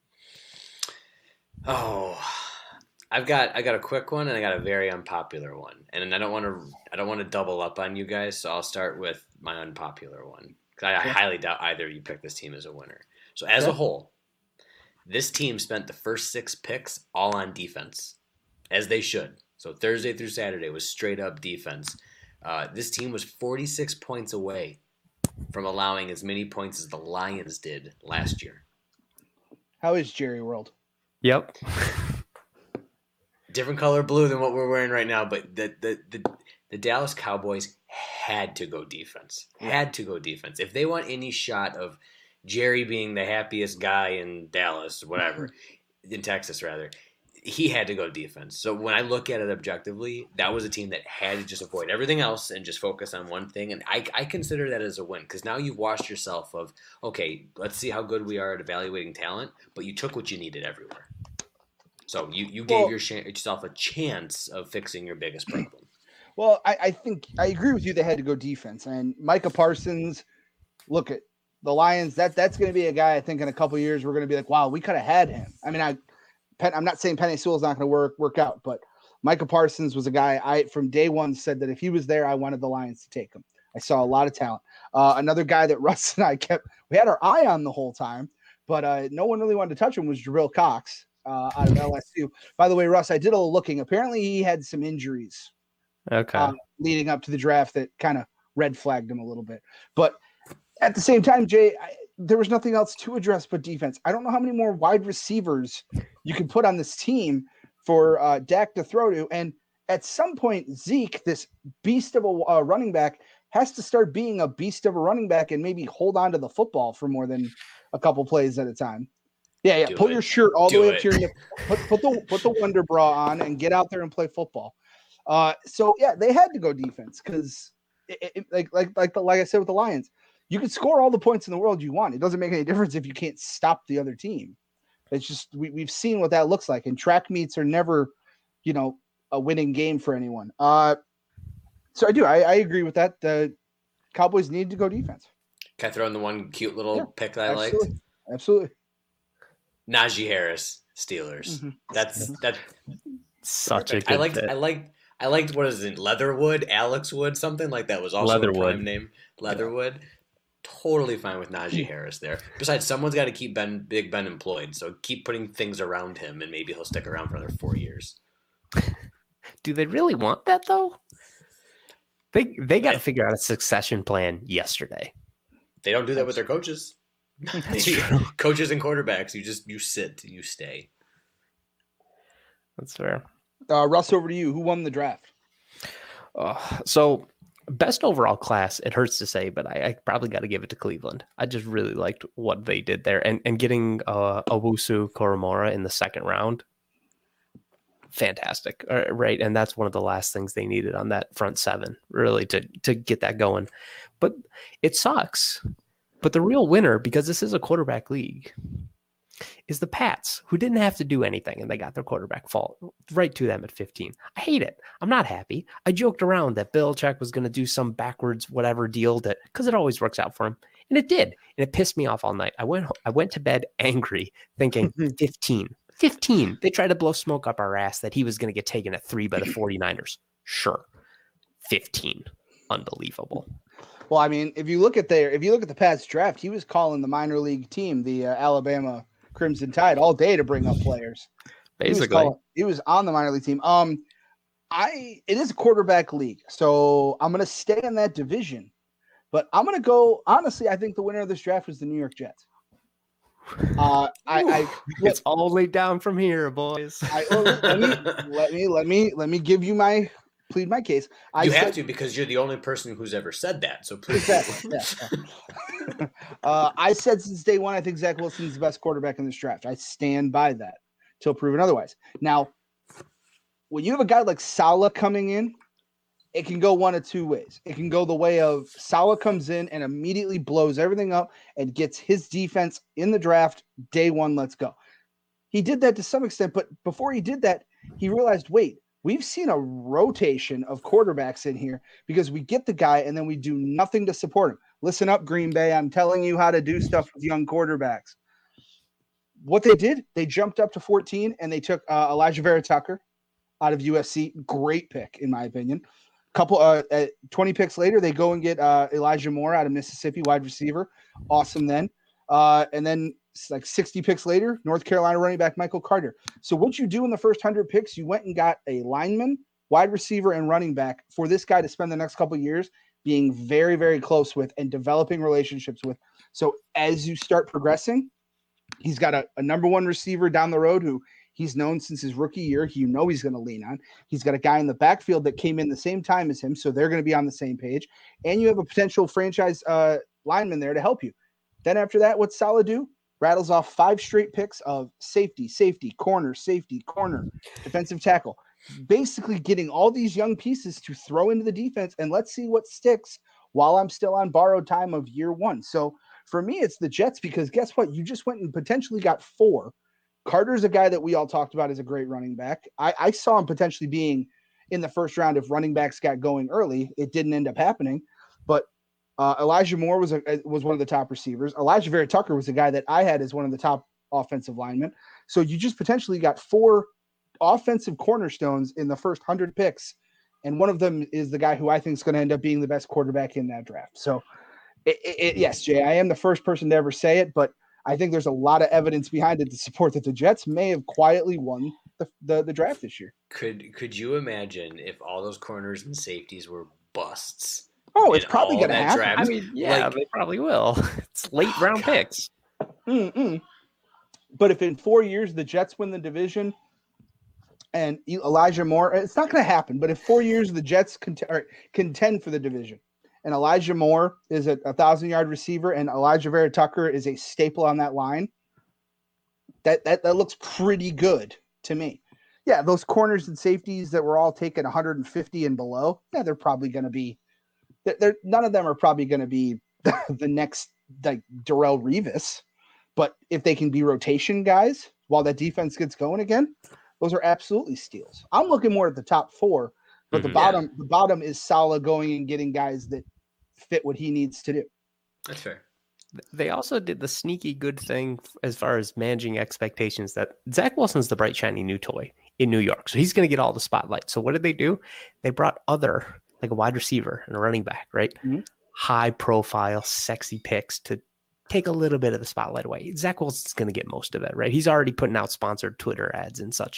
Oh, I've got I got a quick one and I got a very unpopular one, and I don't want to I don't want to double up on you guys, so I'll start with my unpopular one, because I, I highly doubt either of you pick this team as a winner. So as a
Okay.
whole, this team spent the first six picks all on defense, as they should. So Thursday through Saturday was straight up defense. Uh, this team was forty-six points away from allowing as many points as the Lions did last year.
How is Jerry World?
Yep.
Different color blue than what we're wearing right now, but the the the, the Dallas Cowboys had to go defense. Had to go defense. If they want any shot of Jerry being the happiest guy in Dallas, whatever, in Texas rather, he had to go defense. So when I look at it objectively, that was a team that had to just avoid everything else and just focus on one thing. And I, I consider that as a win, because now you've washed yourself of, okay, let's see how good we are at evaluating talent, but you took what you needed everywhere. So you, you gave
Well-
your ch- yourself a chance of fixing your biggest problem.
Well, I, I think I agree with you. They had to go defense, and Micah Parsons. Look at the Lions. That that's going to be a guy. I think in a couple of years we're going to be like, wow, we could have had him. I mean, I, Pen, I'm not saying Penei Sewell's not going to work work out, but Micah Parsons was a guy I from day one said that if he was there, I wanted the Lions to take him. I saw a lot of talent. Uh, another guy that Russ and I kept we had our eye on the whole time, but uh, no one really wanted to touch him was Jabril Cox uh, out of L S U. By the way, Russ, I did a little looking. Apparently, he had some injuries
Okay.
uh, leading up to the draft that kind of red flagged him a little bit. But at the same time, Jay, I, there was nothing else to address but defense. I don't know how many more wide receivers you can put on this team for uh, Dak to throw to. And at some point, Zeke, this beast of a uh, running back, has to start being a beast of a running back and maybe hold on to the football for more than a couple plays at a time. Yeah, yeah.
Do
Pull
it.
your shirt all
Do
the way up
it.
to your nip. Put, put the put the Wonder Bra on and get out there and play football. Uh, so yeah, they had to go defense because, like like like the, like I said with the Lions, you can score all the points in the world you want. It doesn't make any difference if you can't stop the other team. It's just we we've seen what that looks like, and track meets are never, you know, a winning game for anyone. Uh, so I do I, I agree with that. The Cowboys need to go defense.
Can I throw in the one cute little
Yeah,
pick that I liked?
Absolutely, absolutely.
Najee Harris, Steelers.
Mhm.
That's that's
Such
perfect.
a good
I liked
fit.
I liked I liked what is it, Leatherwood, Alex Wood, something like that was also a
Leatherwood.
prime name. Leatherwood. Totally fine with Najee Harris there. Besides, someone's got to keep Ben Big Ben employed, so keep putting things around him, and maybe he'll stick around for another four years.
Do they really want that though? They they got to figure out a succession plan yesterday.
They don't do that with their coaches.
That's true.
Coaches and quarterbacks, you just you sit, you stay.
That's fair.
Uh, Russ, over to you. Who won the draft?
Uh, so Best overall class, it hurts to say, but I, I probably got to give it to Cleveland. I just really liked what they did there. And and getting uh, Owusu Koromora in the second round, fantastic, uh, right? And that's one of the last things they needed on that front seven, really, to to get that going. But it sucks. But the real winner, because this is a quarterback league, is the Pats, who didn't have to do anything, and they got their quarterback fall right to them at fifteen. I hate it. I'm not happy. I joked around that Belichick was going to do some backwards whatever deal that, because it always works out for him, and it did, and it pissed me off all night. I went I went to bed angry, thinking fifteen. fifteen. They tried to blow smoke up our ass that he was going to get taken at three by the 49ers. Sure. fifteen. Unbelievable.
Well, I mean, if you look at their, if you look at the Pats draft, he was calling the minor league team, the uh, Alabama Crimson Tide, all day to bring up players.
Basically,
he was, calling, he was on the minor league team. Um, I it is a quarterback league, so I'm gonna stay in that division, but I'm gonna go. Honestly, I think the winner of this draft was the New York Jets. Uh, I, I
it's all laid down from here, boys.
I, let me let me let me let me give you my. Plead my case. I
you
said,
have to, because you're the only person who's ever said that. So please.
Exactly. Yeah. uh, I said since day one, I think Zach Wilson's the best quarterback in this draft. I stand by that till proven otherwise. Now, when you have a guy like Saleh coming in, it can go one of two ways. It can go the way of Saleh comes in and immediately blows everything up and gets his defense in the draft day one. Let's go. He did that to some extent, but before he did that, he realized, wait, we've seen a rotation of quarterbacks in here because we get the guy and then we do nothing to support him. Listen up, Green Bay. I'm telling you how to do stuff with young quarterbacks. What they did, they jumped up to fourteen and they took uh, Elijah Vera Tucker out of U S C. Great pick, in my opinion. Couple uh, uh, twenty picks later, they go and get uh, Elijah Moore out of Mississippi, wide receiver. Awesome then. Uh, and then like sixty picks later, North Carolina running back Michael Carter. So what you do in the first one hundred picks, you went and got a lineman, wide receiver, and running back for this guy to spend the next couple of years being very, very close with and developing relationships with. So as you start progressing, he's got a, a number one receiver down the road who he's known since his rookie year. You know he's going to lean on. He's got a guy in the backfield that came in the same time as him, so they're going to be on the same page. And you have a potential franchise uh, lineman there to help you. Then after that, what's Saleh do? Rattles off five straight picks of safety, safety, corner, safety, corner, defensive tackle. Basically getting all these young pieces to throw into the defense, and let's see what sticks while I'm still on borrowed time of year one. So for me, it's the Jets because guess what? You just went and potentially got four. Carter's a guy that we all talked about as a great running back. I, I saw him potentially being in the first round if running backs got going early. It didn't end up happening, but Uh, Elijah Moore was a, was one of the top receivers. Elijah Vera Tucker was a guy that I had as one of the top offensive linemen. So you just potentially got four offensive cornerstones in the first one hundred picks, and one of them is the guy who I think is going to end up being the best quarterback in that draft. So, it, it, yes, Jay, I am the first person to ever say it, but I think there's a lot of evidence behind it to support that the Jets may have quietly won the, the, the draft this year.
Could could you imagine if all those corners and safeties were busts?
Oh, it's
in
probably
all
going to
that
happen.
draft?
I mean, yeah,
Like-
they probably will. It's late round picks.
Mm-mm. But if in four years the Jets win the division and Elijah Moore, it's not going to happen. But if four years the Jets cont- or contend for the division and Elijah Moore is a, a thousand yard receiver and Elijah Vera Tucker is a staple on that line, that, that, that looks pretty good to me. Yeah, those corners and safeties that were all taken one hundred fifty and below, yeah, they're probably going to be – they're none of them are probably going to be the next like Darrelle Revis. But if they can be rotation guys while that defense gets going again, those are absolutely steals. I'm looking more at the top four, but
Mhm,
the bottom the bottom is Saleh going and getting guys that fit what he needs to do.
That's fair.
They also did the sneaky good thing as far as managing expectations that Zach Wilson's the bright, shiny new toy in New York. So he's going to get all the spotlight. So what did they do? They brought other, like a wide receiver and a running back, right?
Mm-hmm.
High profile, sexy picks to take a little bit of the spotlight away. Zach Wilson's going to get most of it, right? He's already putting out sponsored Twitter ads and such.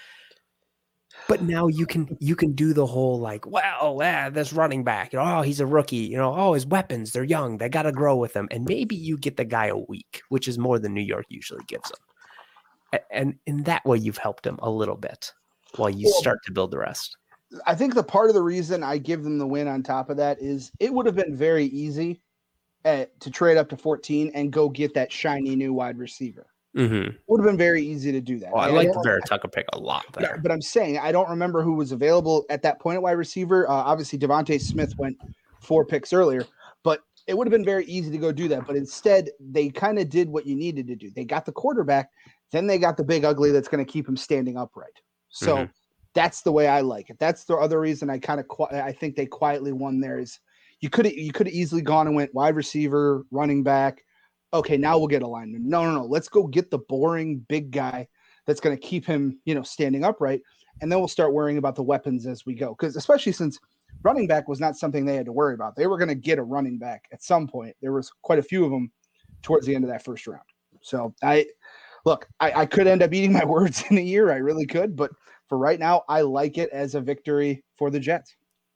But now you can you can do the whole like, well, yeah, this running back, you know, oh, he's a rookie, you know, oh, his weapons, they're young, they got to grow with them, and maybe you get the guy a week, which is more than New York usually gives him, and in that way you've helped him a little bit while you
Well,
start to build the rest.
I think the part of the reason I give them the win on top of that is it would have been very easy at, to trade up to fourteen and go get that shiny new wide receiver.
Mm-hmm.
Would have been very easy to do that.
Well, I
And
like the
don't-
Vera Tucker pick a lot
Yeah,
there.
but I'm saying I don't remember who was available at that point at wide receiver. Uh, obviously, Devontae Smith went four picks earlier, but it would have been very easy to go do that. But instead, they kind of did what you needed to do. They got the quarterback, then they got the big ugly that's going to keep him standing upright. So
Mhm.
that's the way I like it. That's the other reason I kind of qui- I think they quietly won there is you could you could have easily gone and went wide receiver, running back. Okay, now we'll get a lineman. No, no, no. Let's go get the boring big guy that's going to keep him, you know, standing upright, and then we'll start worrying about the weapons as we go. Because especially since running back was not something they had to worry about, they were going to get a running back at some point. There was quite a few of them towards the end of that first round. So I look, I, I could end up eating my words in a year. I really could, but for right now, I like it as a victory for the Jets.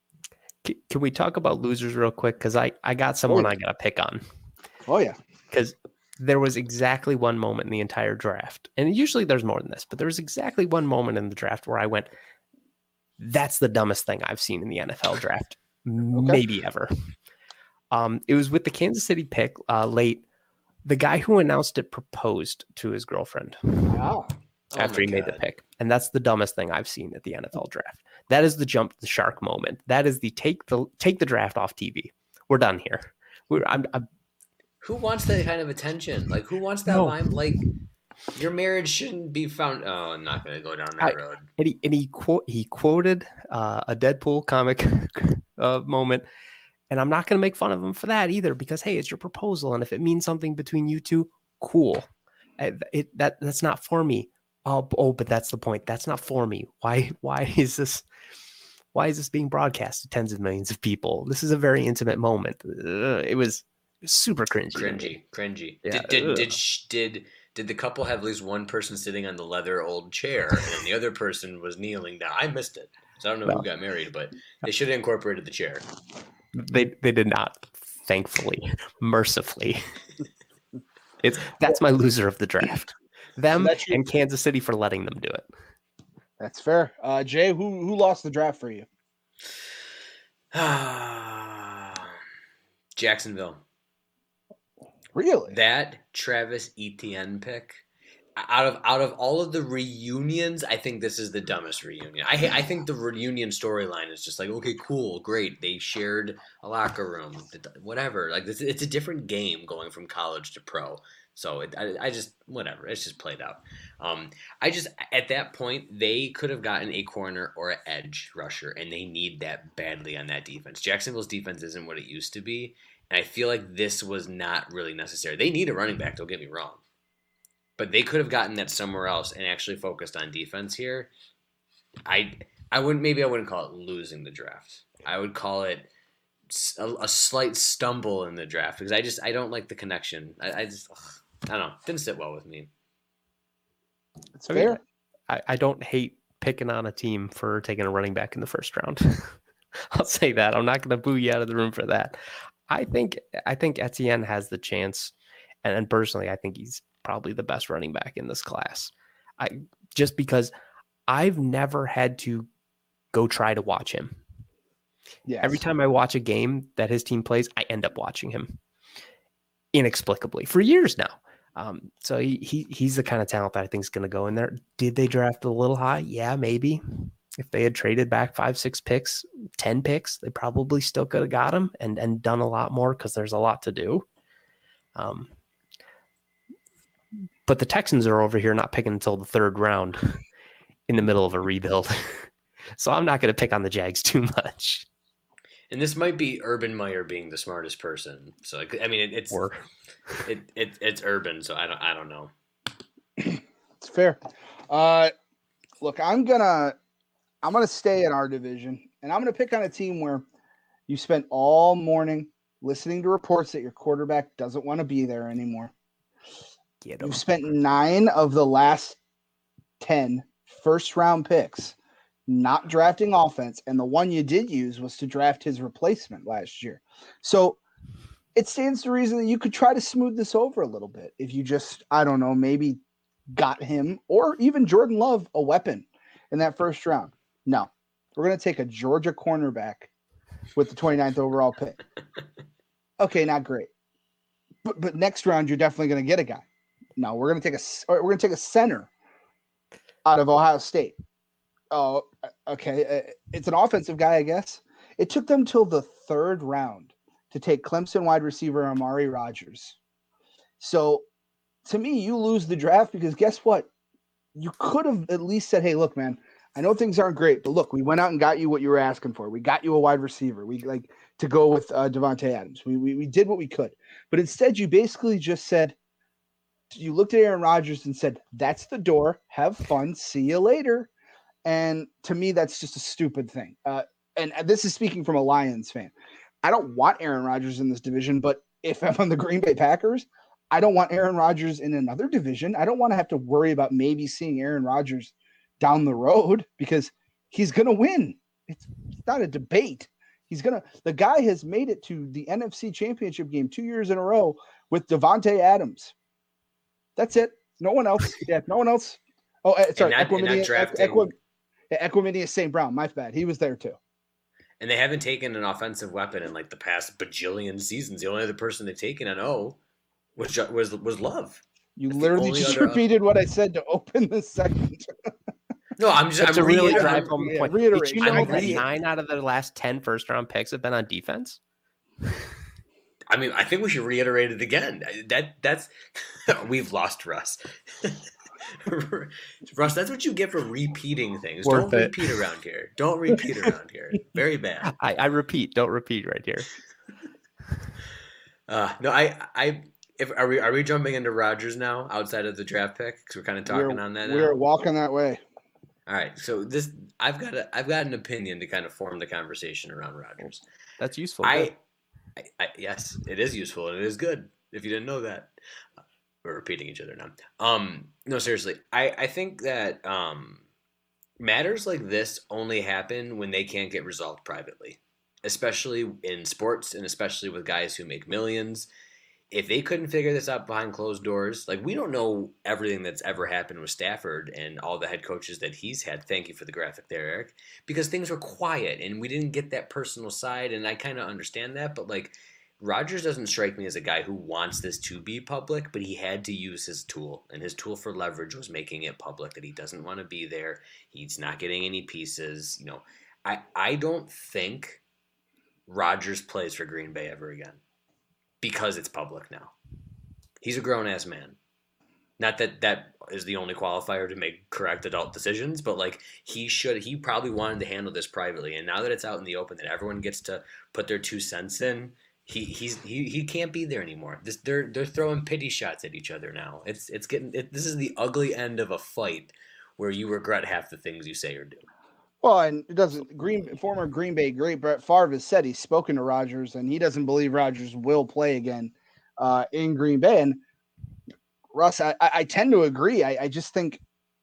C- Can we talk about losers real quick? Because I, I got someone
yeah.
I got to pick on.
Oh yeah,
Because there was exactly one moment in the entire draft, and usually there's more than this, but there was exactly one moment in the draft where I went, that's the dumbest thing I've seen in the N F L draft, maybe ever. Um, it was with the Kansas City pick uh, late. The guy who announced it proposed to his girlfriend
wow.
Oh
after
my
he made the
God.
pick. And that's the dumbest thing I've seen at the N F L draft. That is the jump the shark moment. That is the take the take the draft off T V. We're done here. We're, I'm, I'm
Who wants that kind of attention? Like, who wants that
No.
line? Like, your marriage shouldn't be found. Oh, I'm not going to go down that
I-
road.
and he and he quote he quoted uh, a Deadpool comic uh, moment, and I'm not going to make fun of him for that either because hey, it's your proposal, and if it means something between you two, cool. Uh, It that that's not for me. Oh, oh, but that's the point. That's not for me. Why why is this? Why is this being broadcast to tens of millions of people? This is a very intimate moment. Ugh, it was super cringy. to me.
Cringy, cringy.
Yeah,
Did did
ugh.
did, sh- did did the couple have at least one person sitting on the leather old chair and then the other person was kneeling down? I missed it. So I don't know
No.
who got married, but they should have incorporated the chair.
They they did not, thankfully, mercifully. It's that's my loser of the draft. Them
that's your-
and Kansas City for letting them do it.
That's fair. Uh, Jay, who who lost the draft for you?
Jacksonville.
Really?
That Travis Etienne pick. Out of out of all of the reunions, I think this is the dumbest reunion. I I think the reunion storyline is just like, okay, cool, great. They shared a locker room, whatever. Like this, it's a different game going from college to pro. So it, I, I just whatever. It's just played out. Um, I just at that point they could have gotten a corner or an edge rusher, and they need that badly on that defense. Jacksonville's defense isn't what it used to be, and I feel like this was not really necessary. They need a running back. Don't get me wrong. But they could have gotten that somewhere else and actually focused on defense here. I I wouldn't maybe I wouldn't call it losing the draft. I would call it a, a slight stumble in the draft because I just I don't like the connection. I, I just ugh, I don't know. Didn't sit well with me.
It's
I mean,
fair.
I, I don't hate picking on a team for taking a running back in the first round. I'll say that. I'm not going to boo you out of the room for that. I think I think Etienne has the chance, and, and personally, I think he's probably the best running back in this class. I just because I've never had to go try to watch him.
Yes.
Every time I watch a game that his team plays, I end up watching him inexplicably for years now. Um, so he, he he's the kind of talent that I think is going to go in there. Did they draft a little high? Yeah, maybe. If they had traded back five, six picks, ten picks, they probably still could have got him and and done a lot more because there's a lot to do. Um, but the Texans are over here not picking until the third round in the middle of a rebuild. So I'm not going to pick on the Jags too much.
And this might be Urban Meyer being the smartest person. So like, I mean, it, it's
Or
it, it it's Urban. So I don't I don't know.
It's fair. Uh, look, I'm gonna I'm gonna stay in our division, and I'm gonna pick on a team where you spent all morning listening to reports that your quarterback doesn't want to be there anymore.
get him.
You've spent nine of the last ten first round picks not drafting offense, and the one you did use was to draft his replacement last year. So it stands to reason that you could try to smooth this over a little bit if you just, I don't know, maybe got him or even Jordan Love a weapon in that first round. No. we're going to take a Georgia cornerback with the twenty-ninth overall pick. Okay, not great. But but next round, you're definitely going to get a guy. No, we're going to take a or we're going to take a center out of Ohio State. Oh, okay. It's an offensive guy, I guess. It took them till the third round to take Clemson wide receiver Amari Rodgers. So, to me, you lose the draft because guess what? You could have at least said, hey, look, man, I know things aren't great, but look, we went out and got you what you were asking for. We got you a wide receiver. We like to go with uh, Devontae Adams. We, we we did what we could. But instead, you basically just said, you looked at Aaron Rodgers and said, that's the door. Have fun. See you later. And to me, that's just a stupid thing. Uh, and this is speaking from a Lions fan. I don't want Aaron Rodgers in this division, but if I'm on the Green Bay Packers, I don't want Aaron Rodgers in another division. I don't want to have to worry about maybe seeing Aaron Rodgers down the road because he's going to win. It's not a debate. He's going to – the guy has made it to the N F C Championship game two years in a row with Devontae Adams. That's it. No one else. Yeah, no one else. Oh, uh, sorry.
And not, and not drafting.
Equ- Equiminius Saint Brown. My bad. He was there too.
And they haven't taken an offensive weapon in like the past bajillion seasons. The only other person they've taken on O was was was Love.
You
That's
literally just repeated what I said to open this segment.
No, I'm just
That's
I'm
a really
reiterating-
drive home
yeah,
point.
reiterate.
Did you know
I'm
that
re-
nine out of the last ten first round picks have been on defense?
I mean, I think we should reiterate it again. That that's we've lost Russ. Russ, that's what you get for repeating things.
Worth
Don't
it.
repeat around here. Don't repeat around here. Very bad.
I, I repeat, don't repeat right here.
Uh, no, I, I, if are we are we jumping into Rodgers now outside of the draft pick? Because we're kind of talking
we're,
on that.
We're
Now.
walking that way.
All right, so this I've got a I've got an opinion to kind of form the conversation around Rodgers.
That's useful.
I, I, I yes, it is useful and it is good. If you didn't know that, we're repeating each other now. Um, no, seriously, I I think that um, matters like this only happen when they can't get resolved privately, especially in sports and especially with guys who make millions. If they couldn't figure this out behind closed doors, like we don't know everything that's ever happened with Stafford and all the head coaches that he's had. Thank you for the graphic there, Eric, because things were quiet and we didn't get that personal side. And I kind of understand that, but like Rodgers doesn't strike me as a guy who wants this to be public, but he had to use his tool, and his tool for leverage was making it public that he doesn't want to be there. He's not getting any pieces. You know, I, I don't think Rodgers plays for Green Bay ever again. Because it's public now. He's a grown-ass man. Not that that is the only qualifier to make correct adult decisions, but like he should, he probably wanted to handle this privately. And now that it's out in the open, that everyone gets to put their two cents in, he he's he, he can't be there anymore. This they're they're throwing pity shots at each other now. It's it's getting it, this is the ugly end of a fight where you regret half the things you say or do.
Well, and it doesn't. Green former Green Bay great Brett Favre has said he's spoken to Rodgers, and he doesn't believe Rodgers will play again uh, in Green Bay. And Russ, I, I tend to agree. I, I just think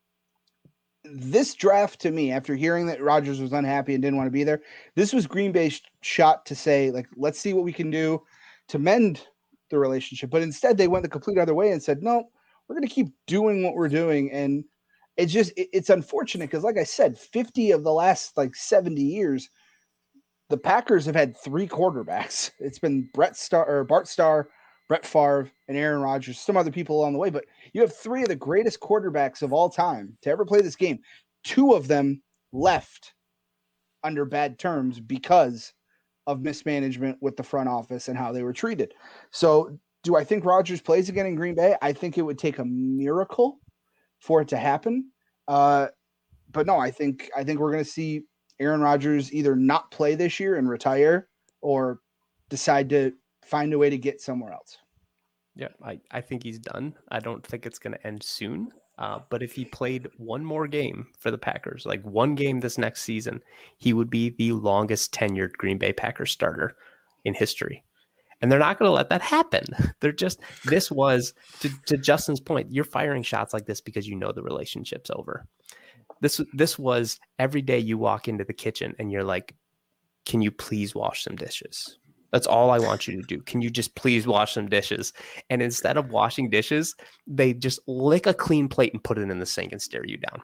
this draft, to me, after hearing that Rodgers was unhappy and didn't want to be there, this was Green Bay's shot to say, like, let's see what we can do to mend the relationship. But instead, they went the complete other way and said, no, we're going to keep doing what we're doing. And It's just it, it's unfortunate because, like I said, fifty of the last like seventy years, the Packers have had three quarterbacks. It's been Brett Starr or Bart Starr, Brett Favre, and Aaron Rodgers. Some other people along the way, but you have three of the greatest quarterbacks of all time to ever play this game. Two of them left under bad terms because of mismanagement with the front office and how they were treated. So, do I think Rodgers plays again in Green Bay? I think it would take a miracle for it to happen. Uh, but no, I think I think we're going to see Aaron Rodgers either not play this year and retire or decide to find a way to get somewhere else.
Yeah, I, I think he's done. I don't think it's going to end soon. Uh, but if he played one more game for the Packers, like one game this next season, he would be the longest tenured Green Bay Packers starter in history. And they're not going to let that happen. They're just, this was, to, to Justin's point, you're firing shots like this because you know the relationship's over. This, this was every day you walk into the kitchen and you're like, can you please wash some dishes? That's all I want you to do. Can you just please wash some dishes? And instead of washing dishes, they just lick a clean plate and put it in the sink and stare you down.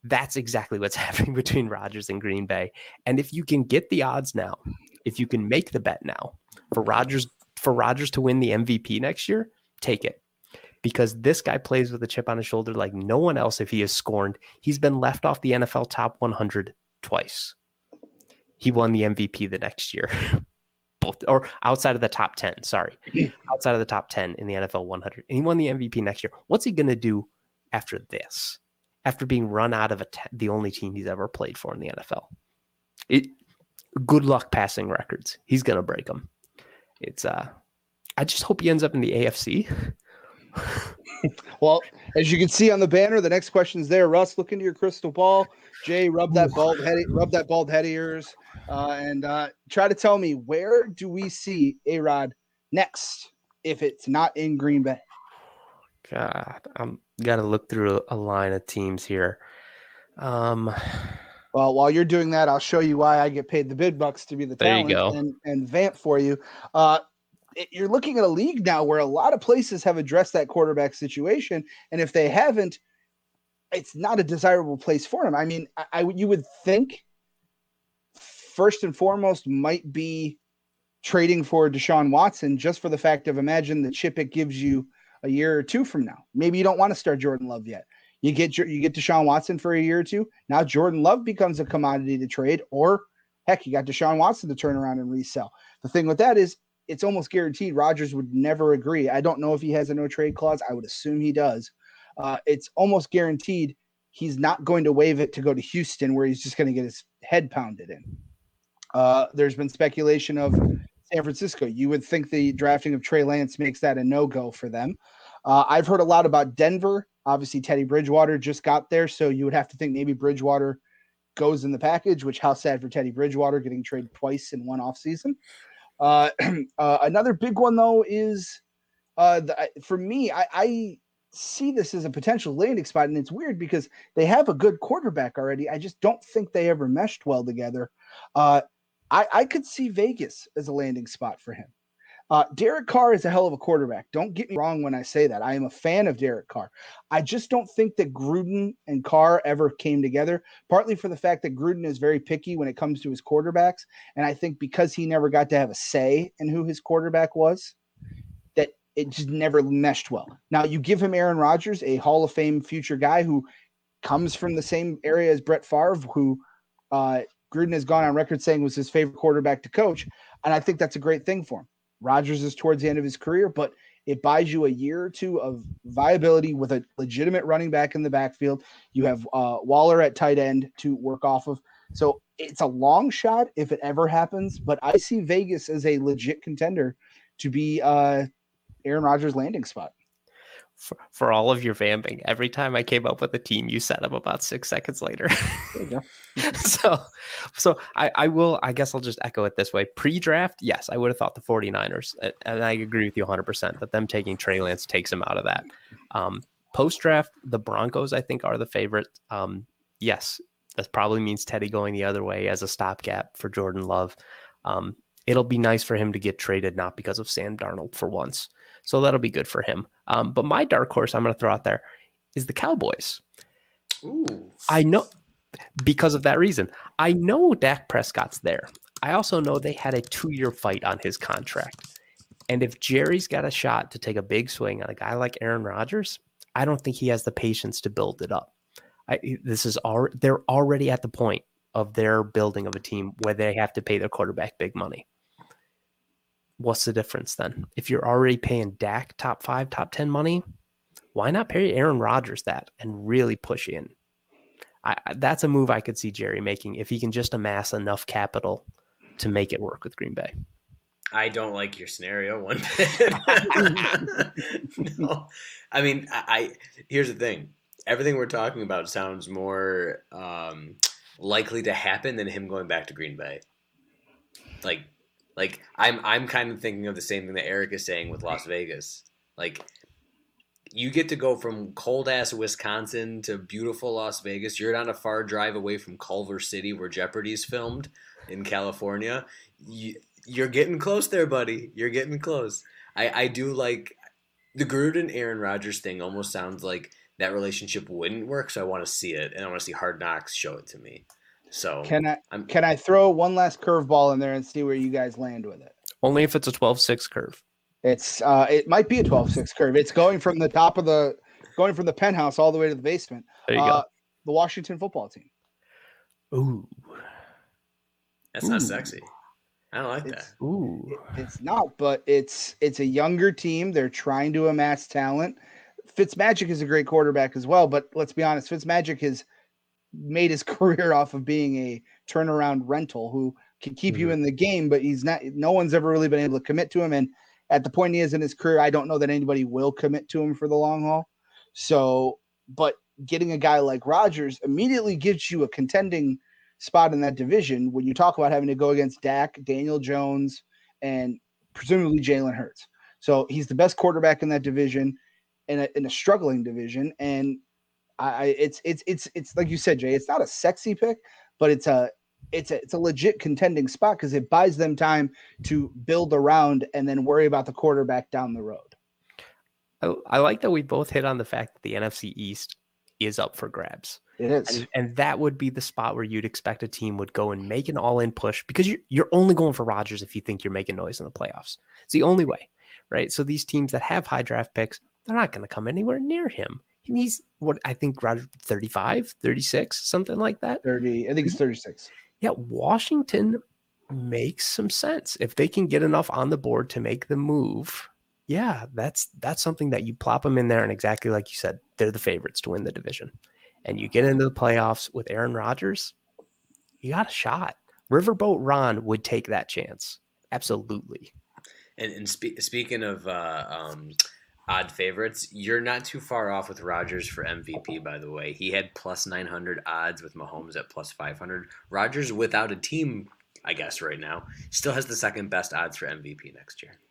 That's exactly what's happening between Rodgers and Green Bay. And if you can get the odds now, if you can make the bet now for Rodgers for Rodgers to win the M V P next year, take it. Because this guy plays with a chip on his shoulder like no one else if he is scorned. He's been left off the N F L top one hundred twice. He won the M V P the next year. Both, or outside of the top ten, sorry. Outside of the top ten in the N F L one hundred. And he won the M V P next year. What's he going to do after this? After being run out of a te- the only team he's ever played for in the N F L? It, good luck passing records. He's going to break them. It's uh, I just hope he ends up in the A F C.
Well, as you can see on the banner, the next question is there. Russ, look into your crystal ball. Jay, rub that bald head, rub that bald head of yours, uh, and uh, try to tell me, where do we see A-Rod next if it's not in Green Bay?
God, I'm gotta look through a line of teams here. Um,
well, while you're doing that, I'll show you why I get paid the bid bucks to be the
there you
talent
go.
and, and vamp for you. Uh, it, you're looking at a league now where a lot of places have addressed that quarterback situation, and if they haven't, it's not a desirable place for him. I mean, I, I you would think first and foremost might be trading for Deshaun Watson, just for the fact of, imagine the chip it gives you a year or two from now. Maybe you don't want to start Jordan Love yet. You get your, you get Deshaun Watson for a year or two. Now Jordan Love becomes a commodity to trade, or heck, you got Deshaun Watson to turn around and resell. The thing with that is it's almost guaranteed Rodgers would never agree. I don't know if he has a no trade clause. I would assume he does. Uh, it's almost guaranteed he's not going to waive it to go to Houston, where he's just going to get his head pounded in. Uh, there's been speculation of San Francisco. You would think the drafting of Trey Lance makes that a no-go for them. Uh, I've heard a lot about Denver. Obviously, Teddy Bridgewater just got there, so you would have to think maybe Bridgewater goes in the package, which how sad for Teddy Bridgewater getting traded twice in one offseason. Uh, uh, another big one, though, is uh, the, for me, I, I see this as a potential landing spot, and it's weird because they have a good quarterback already. I just don't think they ever meshed well together. Uh, I, I could see Vegas as a landing spot for him. Uh, Derek Carr is a hell of a quarterback. Don't get me wrong when I say that. I am a fan of Derek Carr. I just don't think that Gruden and Carr ever came together, partly for the fact that Gruden is very picky when it comes to his quarterbacks. And I think because he never got to have a say in who his quarterback was, that it just never meshed well. Now, you give him Aaron Rodgers, a Hall of Fame future guy who comes from the same area as Brett Favre, who uh, Gruden has gone on record saying was his favorite quarterback to coach. And I think that's a great thing for him. Rodgers is towards the end of his career, but it buys you a year or two of viability with a legitimate running back in the backfield. You have uh, Waller at tight end to work off of. So it's a long shot if it ever happens, but I see Vegas as a legit contender to be uh, Aaron Rodgers' landing spot.
For, for all of your vamping, every time I came up with a team, you set up about six seconds later.
There you go.
so so I, I will, I guess I'll just echo it this way. Pre-draft, yes, I would have thought the 49ers, and I agree with you one hundred percent that them taking Trey Lance takes him out of that. Um, post-draft, the Broncos, I think, are the favorite. Um, yes, that probably means Teddy going the other way as a stopgap for Jordan Love. Um, it'll be nice for him to get traded, not because of Sam Darnold for once. So that'll be good for him. Um, but my dark horse I'm going to throw out there is the Cowboys.
Ooh.
I know because of that reason. I know Dak Prescott's there. I also know they had a two-year fight on his contract. And if Jerry's got a shot to take a big swing on a guy like Aaron Rodgers, I don't think he has the patience to build it up. I, this is all, they're already at the point of their building of a team where they have to pay their quarterback big money. What's the difference then? If you're already paying Dak top five, top ten money, why not pay Aaron Rodgers that and really push in? I, that's a move I could see Jerry making if he can just amass enough capital to make it work with Green Bay.
I don't like your scenario one bit. No. I mean, I, I here's the thing. Everything we're talking about sounds more um, likely to happen than him going back to Green Bay. Like, Like I'm, I'm kind of thinking of the same thing that Eric is saying with Las Vegas. Like, you get to go from cold ass Wisconsin to beautiful Las Vegas. You're on a far drive away from Culver City, where Jeopardy's filmed in California. You, you're getting close there, buddy. You're getting close. I, I do like. the Gruden Aaron Rodgers thing almost sounds like that relationship wouldn't work. So I want to see it, and I want to see Hard Knocks show it to me. So
Can I
I'm,
can I throw one last curveball in there and see where you guys land with it?
Only if it's a twelve six curve.
It's uh, it might be a twelve six curve. It's going from the top of the going from the penthouse all the way to the basement.
There you
uh, The Washington football team.
go. Ooh.
that's not
Ooh.
sexy. I don't like that.
It's,
Ooh.
it- it's not, but it's it's a younger team. They're trying to amass talent. Fitzmagic is a great quarterback as well, but let's be honest, Fitzmagic has made his career off of being a turnaround rental who can keep you
Mhm.
in the game, but he's not. No one's ever really been able to commit to him, and at the point he is in his career, I don't know that anybody will commit to him for the long haul. So, but getting a guy like Rodgers immediately gives you a contending spot in that division when you talk about having to go against Dak, Daniel Jones, and presumably Jalen Hurts. So he's the best quarterback in that division, in a, in a struggling division. And I, I it's it's it's it's like you said, Jay. It's not a sexy pick, but it's a it's a it's a legit contending spot because it buys them time to build around and then worry about the quarterback down the road.
I, I like that we both hit on the fact that the N F C East is up for grabs.
It is.
And, and that would be the spot where you'd expect a team would go and make an all-in push because you're, you're only going for Rodgers if you think you're making noise in the playoffs. It's the only way, right? So these teams that have high draft picks, they're not going to come anywhere near him. He's what I think Rodgers thirty-five, thirty-six, something like that.
thirty. I think it's thirty-six.
Yeah, Washington makes some sense. If they can get enough on the board to make the move, yeah, that's that's something that you plop them in there, and exactly like you said, they're the favorites to win the division. And you get into the playoffs with Aaron Rodgers, you got a shot. Riverboat Ron would take that chance. Absolutely.
And, and spe- speaking of uh, um, odd favorites, you're not too far off with Rodgers for M V P, by the way. He had plus nine hundred odds with Mahomes at plus five hundred. Rodgers, without a team, I guess right now, still has the second best odds for M V P next year.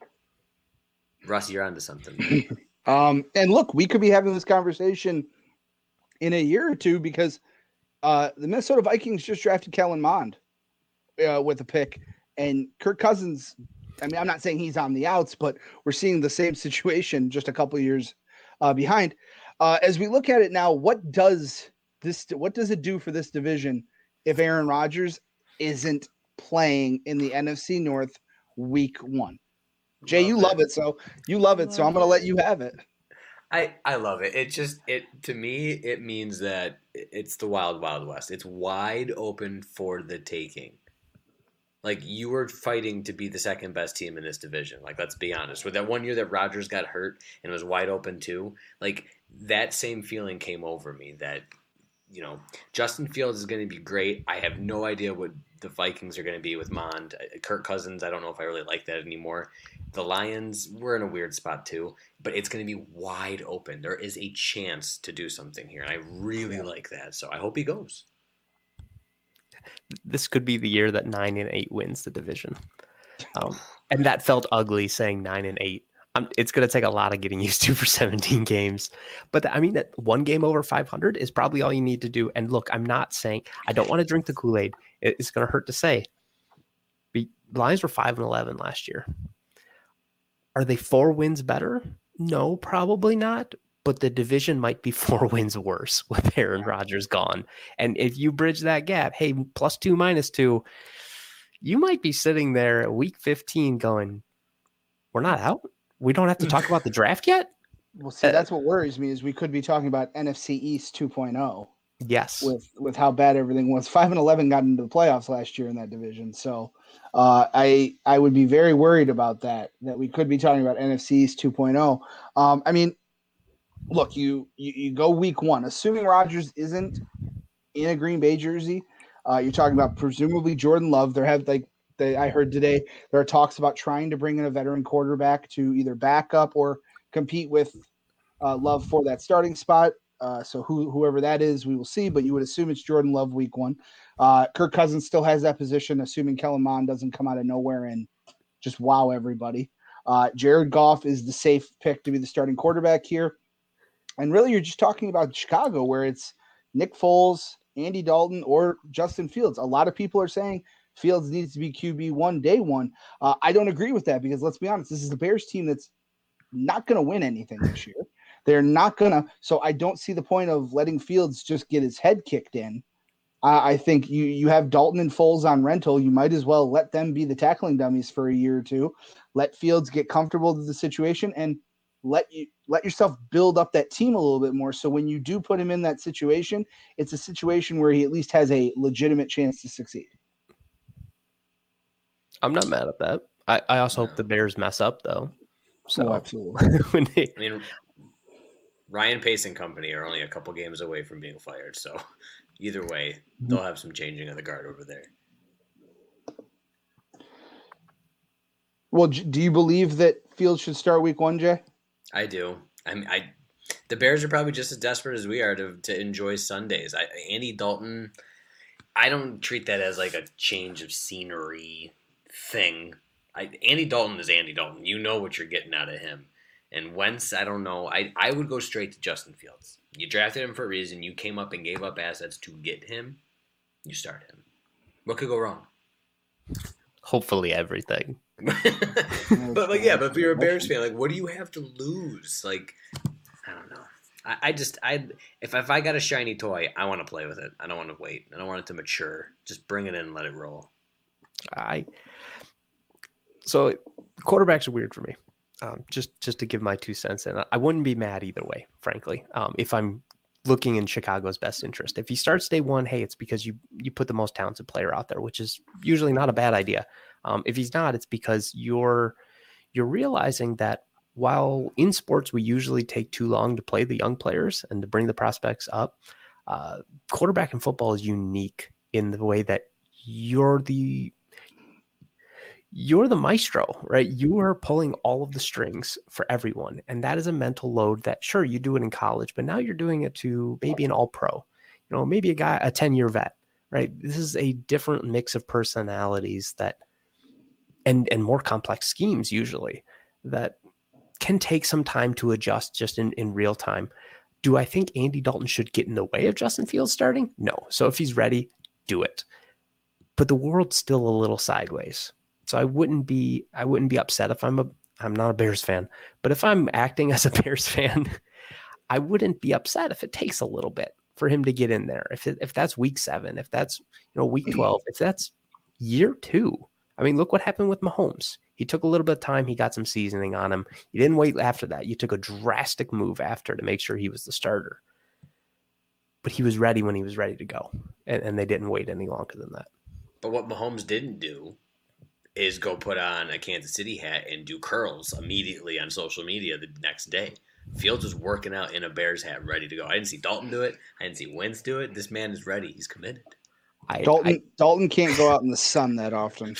Russ, you're onto something.
Um, and look, we could be having this conversation in a year or two because uh, the Minnesota Vikings just drafted Kellen Mond uh, with a pick, and Kirk Cousins. I mean, I'm not saying he's on the outs, but we're seeing the same situation just a couple of years uh, behind. Uh, as we look at it now, what does this? What does it do for this division if Aaron Rodgers isn't playing in the N F C North Week One? Jay, you love it, so you love it, so I'm going to let you have it.
I, I love it. It just it to me it means that it's the wild wild west. It's wide open for the taking. Like you were fighting to be the second best team in this division. Like let's be honest. With that one year that Rodgers got hurt and was wide open too, like that same feeling came over me that you know Justin Fields is going to be great. I have no idea what the Vikings are going to be with Mond. Kirk Cousins, I don't know if I really like that anymore. The Lions, we're in a weird spot too, but it's going to be wide open. There is a chance to do something here, and I really yeah. like that. So I hope he goes.
This could be the year that nine and eight wins the division, um, and that felt ugly saying nine and eight. Um, it's going to take a lot of getting used to for seventeen games, but I mean that one game over five hundred is probably all you need to do. And look, I'm not saying I don't want to drink the Kool-Aid. It's going to hurt to say. The Lions were five and eleven last year. Are they four wins better? No, probably not. But the division might be four wins worse with Aaron Rodgers gone. And if you bridge that gap, hey, plus two, minus two, you might be sitting there at week fifteen going, we're not out. We don't have to talk about the draft yet.
Well, see, that's what worries me is we could be talking about N F C East two point oh.
Yes.
With with how bad everything was. five and eleven got into the playoffs last year in that division. So uh, I I would be very worried about that, that we could be talking about N F C East two point oh. Um, I mean, look, you, you you go week one, assuming Rodgers isn't in a Green Bay jersey, uh, you're talking about presumably Jordan Love. There have like they, I heard today there are talks about trying to bring in a veteran quarterback to either back up or compete with uh, Love for that starting spot. Uh, so who, whoever that is, we will see, but you would assume it's Jordan Love week one. Uh, Kirk Cousins still has that position, assuming Kellen Mond doesn't come out of nowhere and just wow everybody. Uh, Jared Goff is the safe pick to be the starting quarterback here. And really, you're just talking about Chicago, where it's Nick Foles, Andy Dalton, or Justin Fields. A lot of people are saying Fields needs to be Q B one day one. Uh, I don't agree with that because let's be honest, this is the Bears team that's not going to win anything this year. They're not going to. So I don't see the point of letting Fields just get his head kicked in. Uh, I think you you have Dalton and Foles on rental. You might as well let them be the tackling dummies for a year or two. Let Fields get comfortable with the situation and let you let yourself build up that team a little bit more. So when you do put him in that situation, it's a situation where he at least has a legitimate chance to succeed.
I'm not mad at that. I, I also hope the Bears mess up though. So
Oh, absolutely.
when they,
I mean, Ryan Pace and company are only a couple games away from being fired, so either way, they'll have some changing of the guard over there.
Well, j- do you believe that Fields should start week one, Jay?
I do. I mean, I the Bears are probably just as desperate as we are to to enjoy Sundays. I, Andy Dalton, I don't treat that as like a change of scenery thing. I, Andy Dalton is Andy Dalton. You know what you're getting out of him. And Wentz, I don't know. I, I would go straight to Justin Fields. You drafted him for a reason. You came up and gave up assets to get him. You start him. What could go wrong?
hopefully everything.
But like, yeah, but if you're a Bears fan, like, what do you have to lose? Like, I don't know. I, I just, I if if I got a shiny toy, I want to play with it. I don't want to wait. I don't want it to mature. Just bring it in and let it roll.
I so quarterbacks are weird for me. Um, just just to give my two cents in, I wouldn't be mad either way, frankly. Um, if I'm looking in Chicago's best interest, if he starts day one, hey, it's because you you put the most talented player out there, which is usually not a bad idea. Um, if he's not, it's because you're you're realizing that while in sports we usually take too long to play the young players and to bring the prospects up, uh, quarterback in football is unique in the way that you're the you're the maestro, right? You are pulling all of the strings for everyone. And that is a mental load that, sure, you do it in college, but now you're doing it to maybe an all pro, you know, maybe a guy, a ten year vet, right? This is a different mix of personalities that, and, and more complex schemes usually that can take some time to adjust just in, in real time. Do I think Andy Dalton should get in the way of Justin Fields starting? No. So if he's ready, do it. But the world's still a little sideways. So I wouldn't be I wouldn't be upset if I'm a I'm not a Bears fan, but if I'm acting as a Bears fan, I wouldn't be upset if it takes a little bit for him to get in there. If it, if that's week seven, if that's you know week twelve, if that's year two. I mean, look what happened with Mahomes. He took a little bit of time. He got some seasoning on him. You didn't wait after that. You took a drastic move after to make sure he was the starter. But he was ready when he was ready to go, and, and they didn't wait any longer than that.
But what Mahomes didn't do is go put on a Kansas City hat and do curls immediately on social media the next day. Fields was working out in a Bears hat, ready to go. I didn't see Dalton do it. I didn't see Wentz do it. This man is ready. He's committed.
I,
Dalton
I,
Dalton can't go out in the sun that often.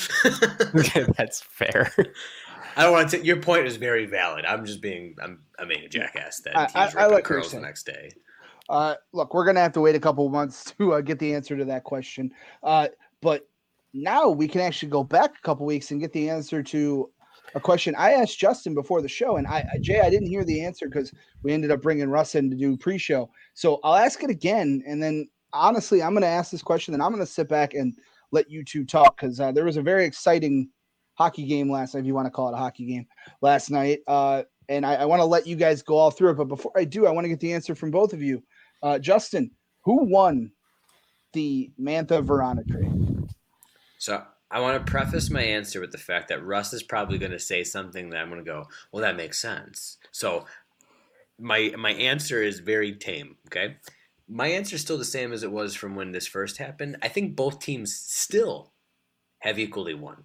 that's fair.
I don't want to. Your point is very valid. I'm just being. I'm. I'm being a jackass. That
I-
he's
I- I
ripping
like what you're
curls the
saying.
next day.
Uh, look, we're gonna have to wait a couple months to uh, get the answer to that question. Uh, but now we can actually go back a couple weeks and get the answer to a question I asked Justin before the show. And I, Jay, I didn't hear the answer because we ended up bringing Russ in to do pre-show. So I'll ask it again. And then honestly, I'm going to ask this question and I'm going to sit back and let you two talk because uh, there was a very exciting hockey game last night, if you want to call it a hockey game last night. Uh, and I, I want to let you guys go all through it. But before I do, I want to get the answer from both of you. Uh, Justin, who won the Mantha Verona trade?
So I want to preface my answer with the fact that Russ is probably going to say something that I'm going to go, well, that makes sense. So my my answer is very tame, okay? My answer is still the same as it was from when this first happened. I think both teams still have equally won.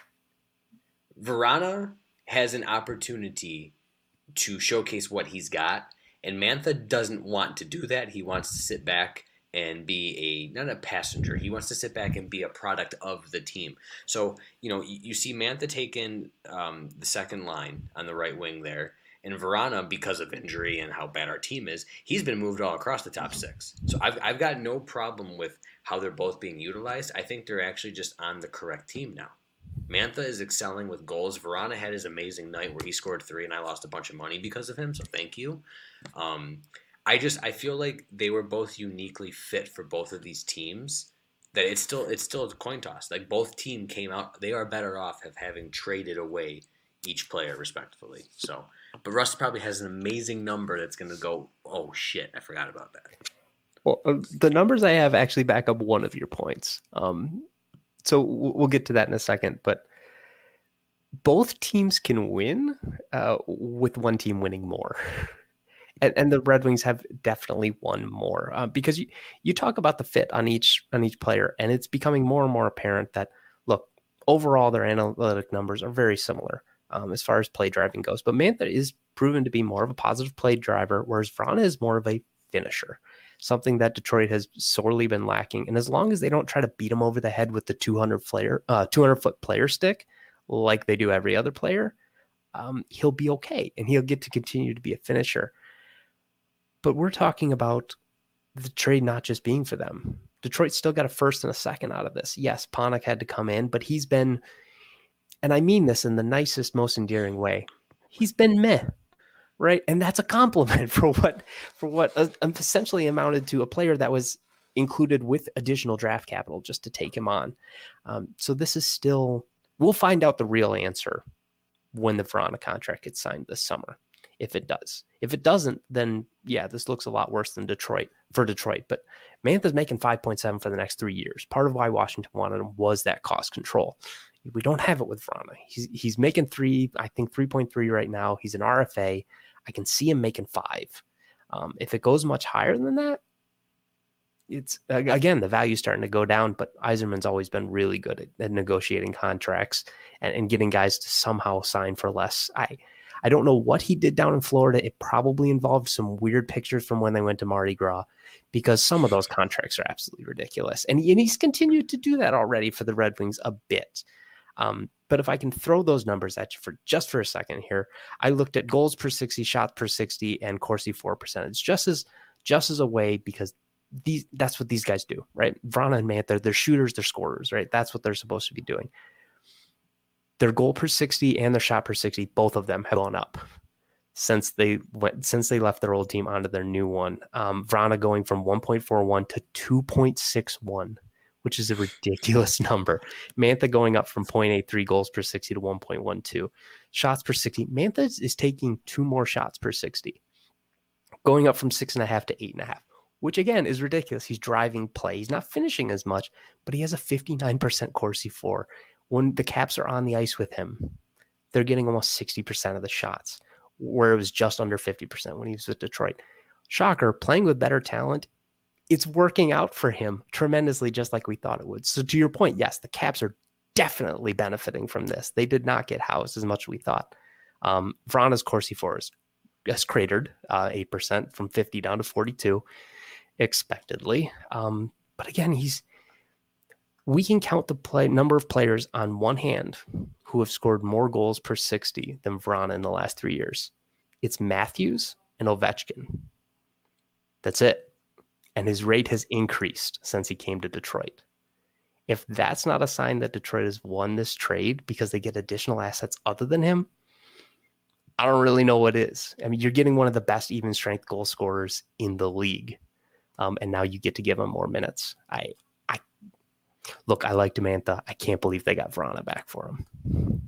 Verona has an opportunity to showcase what he's got, and Mantha doesn't want to do that. He wants to sit back and be a, not a passenger. He wants to sit back and be a product of the team. So, you know, you, you see Mantha take in um, the second line on the right wing there. And Verona, because of injury and how bad our team is, he's been moved all across the top six. So I've, I've got no problem with how they're both being utilized. I think they're actually just on the correct team now. Mantha is excelling with goals. Verona had his amazing night where he scored three and I lost a bunch of money because of him. So thank you. Um, I just I feel like they were both uniquely fit for both of these teams. That it's still it's still a coin toss. Like both team came out, they are better off of having traded away each player respectively. So But Russ probably has an amazing number that's going to go, oh, shit, I forgot about that.
Well, uh, the numbers I have actually back up one of your points. Um, so w- we'll get to that in a second. But both teams can win uh, with one team winning more. And, and the Red Wings have definitely won more uh, because you, you talk about the fit on each on each player, and it's becoming more and more apparent that, look, overall their analytic numbers are very similar um, as far as play driving goes. But Mantha is proven to be more of a positive play driver, whereas Vrana is more of a finisher, something that Detroit has sorely been lacking. And as long as they don't try to beat him over the head with the two hundred player, uh, two hundred foot player stick like they do every other player, um, he'll be okay, and he'll get to continue to be a finisher. But we're talking about the trade not just being for them. Detroit still got a first and a second out of this. Yes, Panik had to come in, but he's been, and I mean this in the nicest, most endearing way, he's been meh, right? And that's a compliment for what for what essentially amounted to a player that was included with additional draft capital just to take him on. Um, so this is still, we'll find out the real answer when the Vrana contract gets signed this summer. If it does. If it doesn't, then yeah, this looks a lot worse than Detroit for Detroit. But Mantha's making five point seven for the next three years. Part of why Washington wanted him was that cost control. We don't have it with Vrana. He's he's making three, I think three point three right now. He's an R F A. I can see him making five. Um, if it goes much higher than that, it's again, the value's starting to go down, but Yzerman's always been really good at, at negotiating contracts and, and getting guys to somehow sign for less. I I don't know what he did down in Florida. It probably involved some weird pictures from when they went to Mardi Gras, because some of those contracts are absolutely ridiculous. And, he, and he's continued to do that already for the Red Wings a bit. Um, but if I can throw those numbers at you for just for a second here, I looked at goals per sixty, shots per sixty, and Corsi for percentage just as just as a way, because these that's what these guys do, right? Vrana and Mantha, they're shooters, they're scorers, right? That's what they're supposed to be doing. Their goal per sixty and their shot per sixty, both of them have gone up since they went since they left their old team onto their new one. Um, Vrana going from one point four one to two point six one, which is a ridiculous number. Mantha going up from zero point eight three goals per sixty to one point one two. Shots per sixty. Mantha is, is taking two more shots per sixty, going up from six and a half to eight and a half, which again is ridiculous. He's driving play. He's not finishing as much, but he has a fifty-nine percent Corsi for. When the Caps are on the ice with him, they're getting almost sixty percent of the shots, where it was just under fifty percent when he was with Detroit. Shocker, playing with better talent, it's working out for him tremendously, just like we thought it would. So to your point, yes, the Caps are definitely benefiting from this. They did not get housed as much as we thought. Um, Vrana's Corsi for is has cratered uh, eight percent from fifty down to forty-two, expectedly. Um, but again, he's we can count the play number of players on one hand who have scored more goals per sixty than Vrana in the last three years. It's Matthews and Ovechkin. That's it. And his rate has increased since he came to Detroit. If that's not a sign that Detroit has won this trade because they get additional assets other than him, I don't really know what is. I mean, you're getting one of the best even strength goal scorers in the league. Um, and now you get to give him more minutes. I, I look, I like Mantha. I can't believe they got Vrana back for him.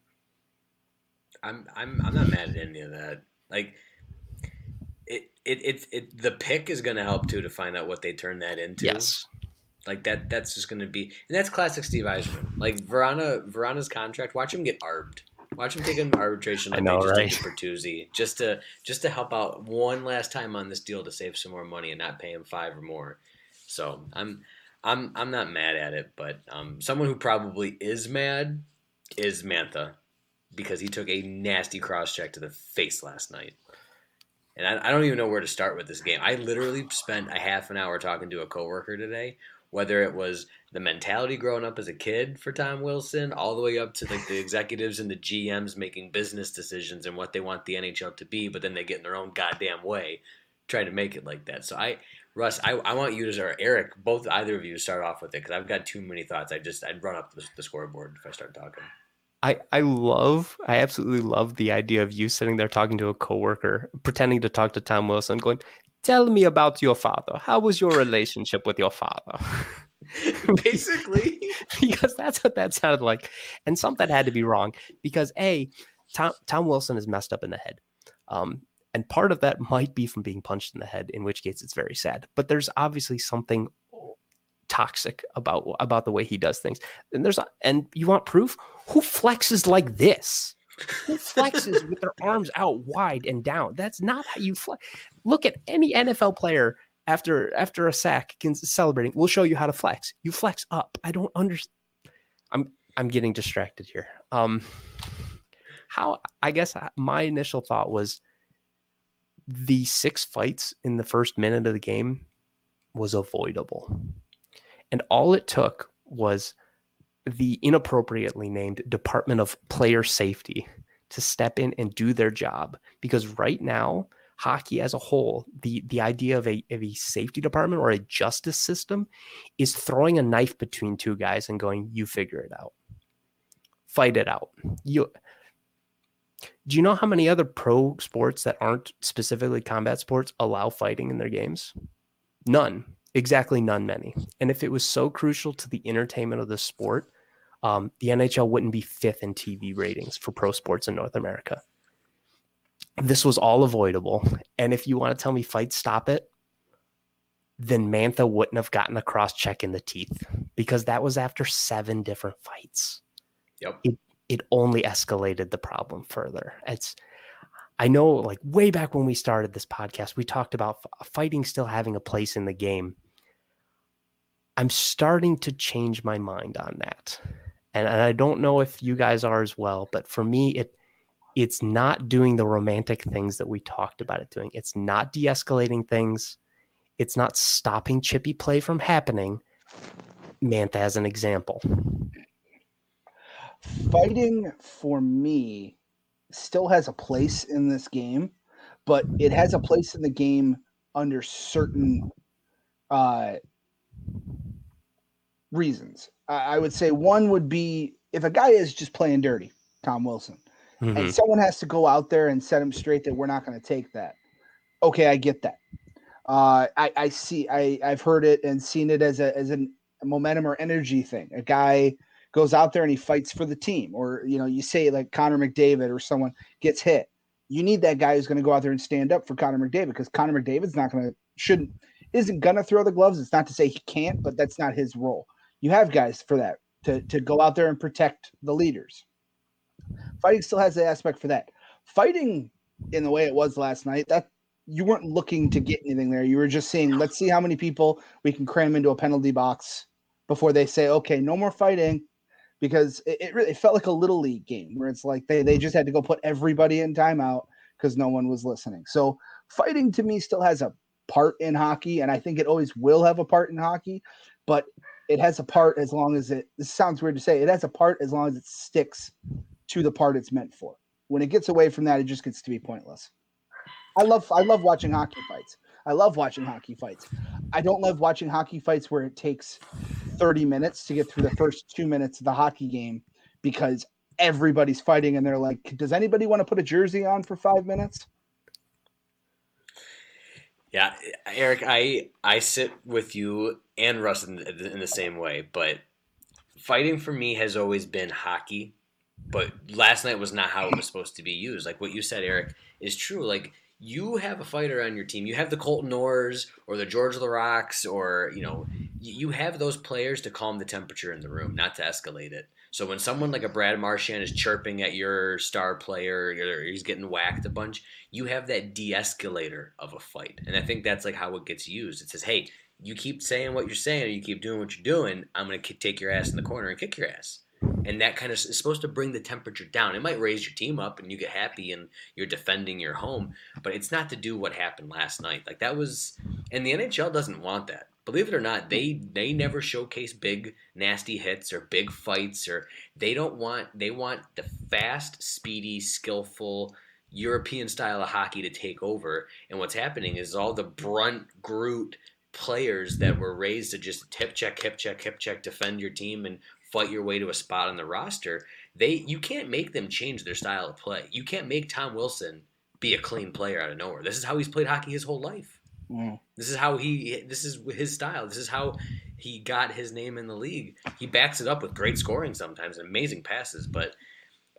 I'm I'm I'm not mad at any of that. Like it it it, it the pick is going to help too to find out what they turn that into.
Yes.
Like that that's just going to be, and that's classic Steve Yzerman. Like Vrana Vrana's contract, watch him get arbed. Watch him take an arbitration like
I know,
they just
right?
did for Bertuzzi, just to just to help out one last time on this deal to save some more money and not pay him five or more. So I'm I'm I'm not mad at it, but um, someone who probably is mad is Mantha, because he took a nasty cross check to the face last night. And I, I don't even know where to start with this game. I literally spent a half an hour talking to a coworker today, whether it was the mentality growing up as a kid for Tom Wilson, all the way up to like the executives and the G Ms making business decisions and what they want the N H L to be, but then they get in their own goddamn way, trying to make it like that. So I, Russ, I, I want you to, or Eric, both either of you to start off with it, because I've got too many thoughts. I just, I'd run up the, the scoreboard if I start talking.
I, I love, I absolutely love the idea of you sitting there talking to a coworker, pretending to talk to Tom Wilson, going, "Tell me about your father. How was your relationship with your father?"
Basically.
Because that's what that sounded like. And something had to be wrong because A, Tom, Tom Wilson is messed up in the head. Um, and part of that might be from being punched in the head, in which case it's very sad. But there's obviously something toxic about about the way he does things. And there's and you want proof? Who flexes like this? Who flexes with their arms out wide and down? That's not how you flex. Look at any N F L player after after a sack can celebrating. We'll show you how to flex. You flex up. I don't understand. I'm I'm getting distracted here. Um, how I guess my initial thought was the six fights in the first minute of the game was avoidable, and all it took was the inappropriately named Department of Player Safety to step in and do their job. Because right now, hockey as a whole, the, the idea of a, of a safety department or a justice system is throwing a knife between two guys and going, you figure it out. Fight it out. You, do you know how many other pro sports that aren't specifically combat sports allow fighting in their games? None. Exactly none many. And if it was so crucial to the entertainment of the sport, um, the N H L wouldn't be fifth in T V ratings for pro sports in North America. This was all avoidable. And if you want to tell me fights stop it, then Mantha wouldn't have gotten a cross check in the teeth, because that was after seven different fights.
Yep.
It, it only escalated the problem further. It's, I know, like way back when we started this podcast, we talked about f- fighting still having a place in the game. I'm starting to change my mind on that. And, and I don't know if you guys are as well, but for me, it it's not doing the romantic things that we talked about it doing. It's not de-escalating things. It's not stopping chippy play from happening. Mantha as an example.
Fighting for me still has a place in this game, but it has a place in the game under certain uh, reasons. I, I would say one would be if a guy is just playing dirty, Tom Wilson,
Mm-hmm.
and someone has to go out there and set him straight that we're not going to take that. Okay, I get that. Uh, I, I see. I, I've heard it and seen it as a as an, a momentum or energy thing. A guy goes out there and he fights for the team, or you know, you say like Connor McDavid or someone gets hit. You need that guy who's going to go out there and stand up for Connor McDavid, because Connor McDavid's not going to shouldn't isn't going to throw the gloves. It's not to say he can't, but that's not his role. You have guys for that to to go out there and protect the leaders. Fighting still has the aspect for that. Fighting in the way it was last night, that you weren't looking to get anything there. You were just saying, let's see how many people we can cram into a penalty box before they say, okay, no more fighting, because it, it really it felt like a little league game where it's like they, they just had to go put everybody in timeout because no one was listening. So fighting to me still has a part in hockey, and I think it always will have a part in hockey, but it has a part as long as it, this sounds weird to say, it has a part as long as it sticks to the part it's meant for. When it gets away from that, it just gets to be pointless. I love I love watching hockey fights. I love watching hockey fights. I don't love watching hockey fights where it takes thirty minutes to get through the first two minutes of the hockey game because everybody's fighting and they're like, does anybody want to put a jersey on for five minutes?
Yeah, Eric, I I sit with you and Russ in, in the same way, but fighting for me has always been hockey. But last night was not how it was supposed to be used. Like what you said, Eric, is true. Like you have a fighter on your team. You have the Colton Orrs or the George Larocques, or, you know, you have those players to calm the temperature in the room, not to escalate it. So when someone like a Brad Marchand is chirping at your star player or he's getting whacked a bunch, you have that de-escalator of a fight. And I think that's like how it gets used. It says, hey, you keep saying what you're saying or you keep doing what you're doing, I'm going to take your ass in the corner and kick your ass. And that kind of is supposed to bring the temperature down. It might raise your team up and you get happy and you're defending your home, but it's not to do what happened last night. Like that was, and the N H L doesn't want that. Believe it or not, they they never showcase big nasty hits or big fights, or they don't want, they want the fast, speedy, skillful European style of hockey to take over. And what's happening is all the brunt, Groot players that were raised to just hip check, hip check, hip check, defend your team and fight your way to a spot on the roster, they you can't make them change their style of play. You can't make Tom Wilson be a clean player out of nowhere. This is how he's played hockey his whole life. Mm. This is how he this is his style. This is how he got his name in the league. He backs it up with great scoring sometimes and amazing passes, but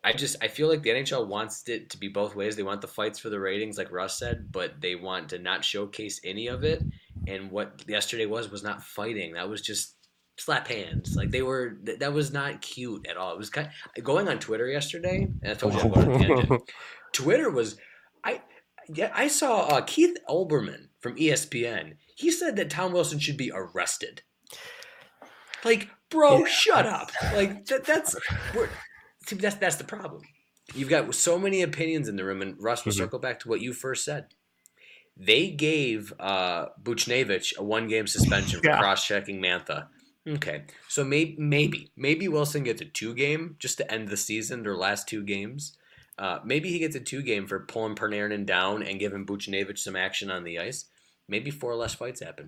I just I feel like the N H L wants it to be both ways. They want the fights for the ratings, like Russ said, but they want to not showcase any of it. And what yesterday was was not fighting. That was just slap hands. Like they were. That was not cute at all. It was kind of, going on Twitter yesterday, and I told you I'm going on a tangent. Twitter was, I yeah I saw uh, Keith Olbermann from E S P N. He said that Tom Wilson should be arrested. Like, bro, yeah. Shut up. Like that, that's. We're, See, that's that's the problem. You've got so many opinions in the room, and Russ, we'll mm-hmm. circle back to what you first said. They gave uh, Buchnevich a one-game suspension for yeah. cross-checking Mantha. Okay, so maybe maybe maybe Wilson gets a two-game just to end the season, their last two games. Uh, maybe he gets a two-game for pulling Panarin down and giving Buchnevich some action on the ice. Maybe four less fights happen.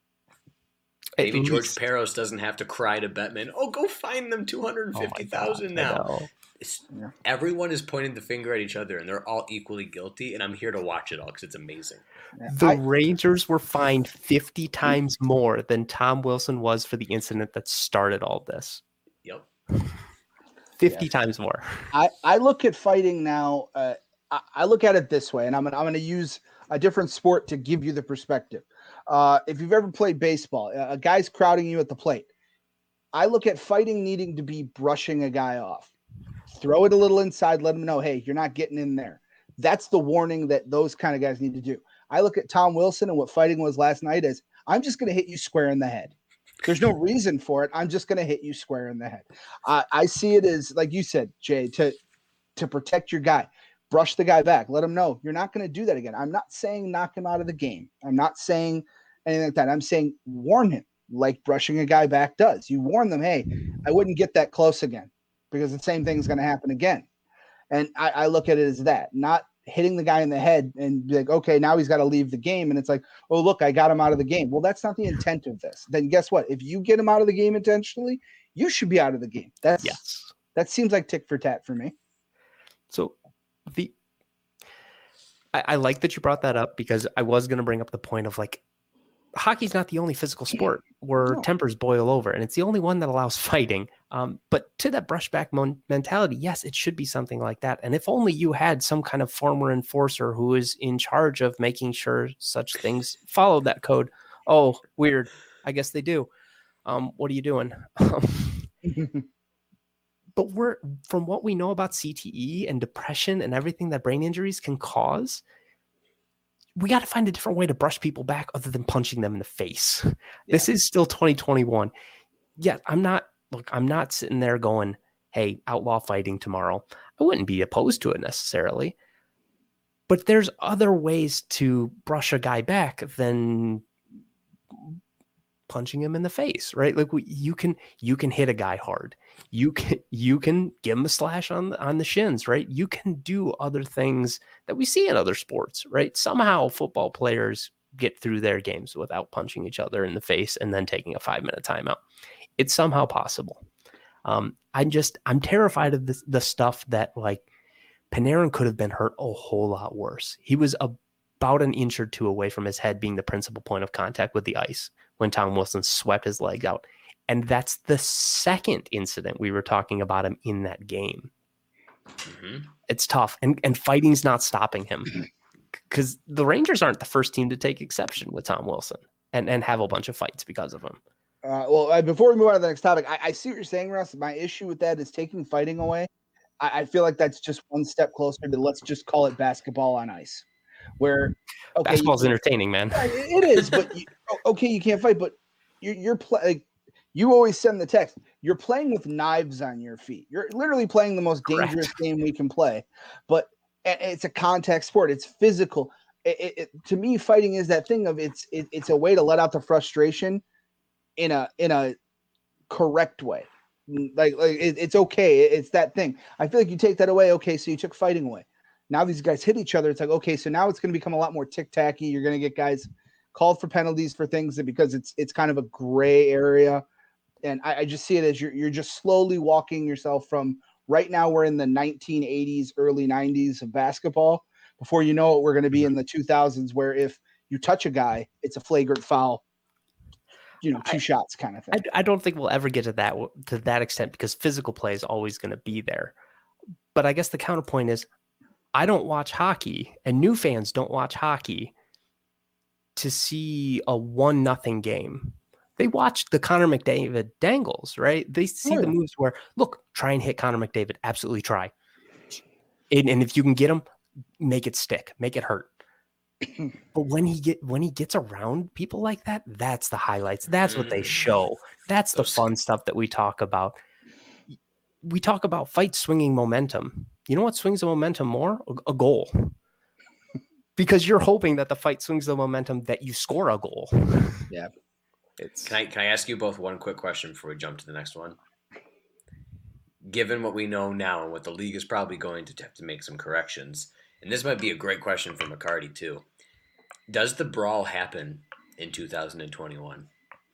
Maybe At George least. Peros doesn't have to cry to Bettman, oh, go find them two hundred fifty thousand dollars now. Yeah. Everyone is pointing the finger at each other, and they're all equally guilty, and I'm here to watch it all because it's amazing.
The I, Rangers were fined fifty times more than Tom Wilson was for the incident that started all this.
Yep.
fifty yeah. times more.
I, I look at fighting now, uh, I, I look at it this way, and I'm gonna, I'm going to use a different sport to give you the perspective. Uh, if you've ever played baseball, a guy's crowding you at the plate. I look at fighting needing to be brushing a guy off. Throw it a little inside, let him know, hey, you're not getting in there. That's the warning that those kind of guys need to do. I look at Tom Wilson and what fighting was last night as, I'm just going to hit you square in the head. There's no reason for it. I'm just going to hit you square in the head. Uh, I see it as, like you said, Jay, to, to protect your guy. Brush the guy back. Let him know you're not going to do that again. I'm not saying knock him out of the game. I'm not saying anything like that. I'm saying warn him like brushing a guy back does. You warn them, hey, I wouldn't get that close again because the same thing is going to happen again. And I, I look at it as that, not hitting the guy in the head and be like, okay, now he's got to leave the game. And it's like, oh, look, I got him out of the game. Well, that's not the intent of this. Then guess what? If you get him out of the game intentionally, you should be out of the game. That's
yes.
That seems like tick for tat for me.
So the I, I like that you brought that up because I was going to bring up the point of like hockey's not the only physical sport where no. tempers boil over, and it's the only one that allows fighting. Um, but to that brushback mon- mentality, yes, it should be something like that. And if only you had some kind of former enforcer who is in charge of making sure such things follow that code. Oh, weird. I guess they do. Um, what are you doing? But we're from what we know about C T E and depression and everything that brain injuries can cause, we got to find a different way to brush people back other than punching them in the face. Yeah. This is still twenty twenty-one. Yeah, I'm not, look, I'm not sitting there going, hey, outlaw fighting tomorrow. I wouldn't be opposed to it necessarily. But there's other ways to brush a guy back than punching him in the face, right? Like we, you can, you can hit a guy hard. You can, you can give him a slash on the, on the shins, right? You can do other things that we see in other sports, right? Somehow football players get through their games without punching each other in the face and then taking a five minute timeout. It's somehow possible. Um, I'm just, I'm terrified of this, the stuff that like Panarin could have been hurt a whole lot worse. He was about an inch or two away from his head being the principal point of contact with the ice when Tom Wilson swept his leg out. And that's the second incident we were talking about him in that game. Mm-hmm. It's tough. And, and fighting's not stopping him because the Rangers aren't the first team to take exception with Tom Wilson and, and have a bunch of fights because of him.
Uh, well, uh, before we move on to the next topic, I, I see what you're saying, Russ. My issue with that is taking fighting away. I, I feel like that's just one step closer to let's just call it basketball on ice. Where okay,
basketball's
you,
entertaining, man.
Yeah, it is, but you, okay, you can't fight, but you're, you're playing. You always send the text. You're playing with knives on your feet. You're literally playing the most dangerous Correct. game we can play. But it's a contact sport. It's physical. It, it, it, to me, fighting is that thing of it's it, it's a way to let out the frustration in a in a correct way. Like like it, it's okay. It, it's that thing. I feel like you take that away. Okay, so you took fighting away. Now these guys hit each other. It's like okay, so now it's going to become a lot more tic tacky. You're going to get guys called for penalties for things that because it's it's kind of a gray area. And I, I just see it as you're you're just slowly walking yourself from right now we're in the nineteen eighties, early nineties of basketball. Before you know it, we're going to be in the two thousands where if you touch a guy, it's a flagrant foul. You know, two I, shots kind of thing.
I, I don't think we'll ever get to that to that extent because physical play is always going to be there. but I guess the counterpoint is I don't watch hockey, and new fans don't watch hockey to see a one nothing game. They watch the Connor McDavid dangles, right? They see
Oh,
the
yeah.
moves where, look, try and hit Connor McDavid. Absolutely try. And, and if you can get him, make it stick, make it hurt. But when he get when he gets around people like that, that's the highlights. That's what they
Mm.
show. That's the
Those-
fun stuff that we talk about. We talk about fight swinging momentum. You know what swings the momentum more? A, a goal. Because you're hoping that the fight swings the momentum that you score a goal.
Yeah.
It's
Can I can I ask you both one quick question before we jump to the next one? Given what we know now and what the league is probably going to have to make some corrections, and this might be a great question for McCarty too. Does the brawl happen in two thousand twenty-one?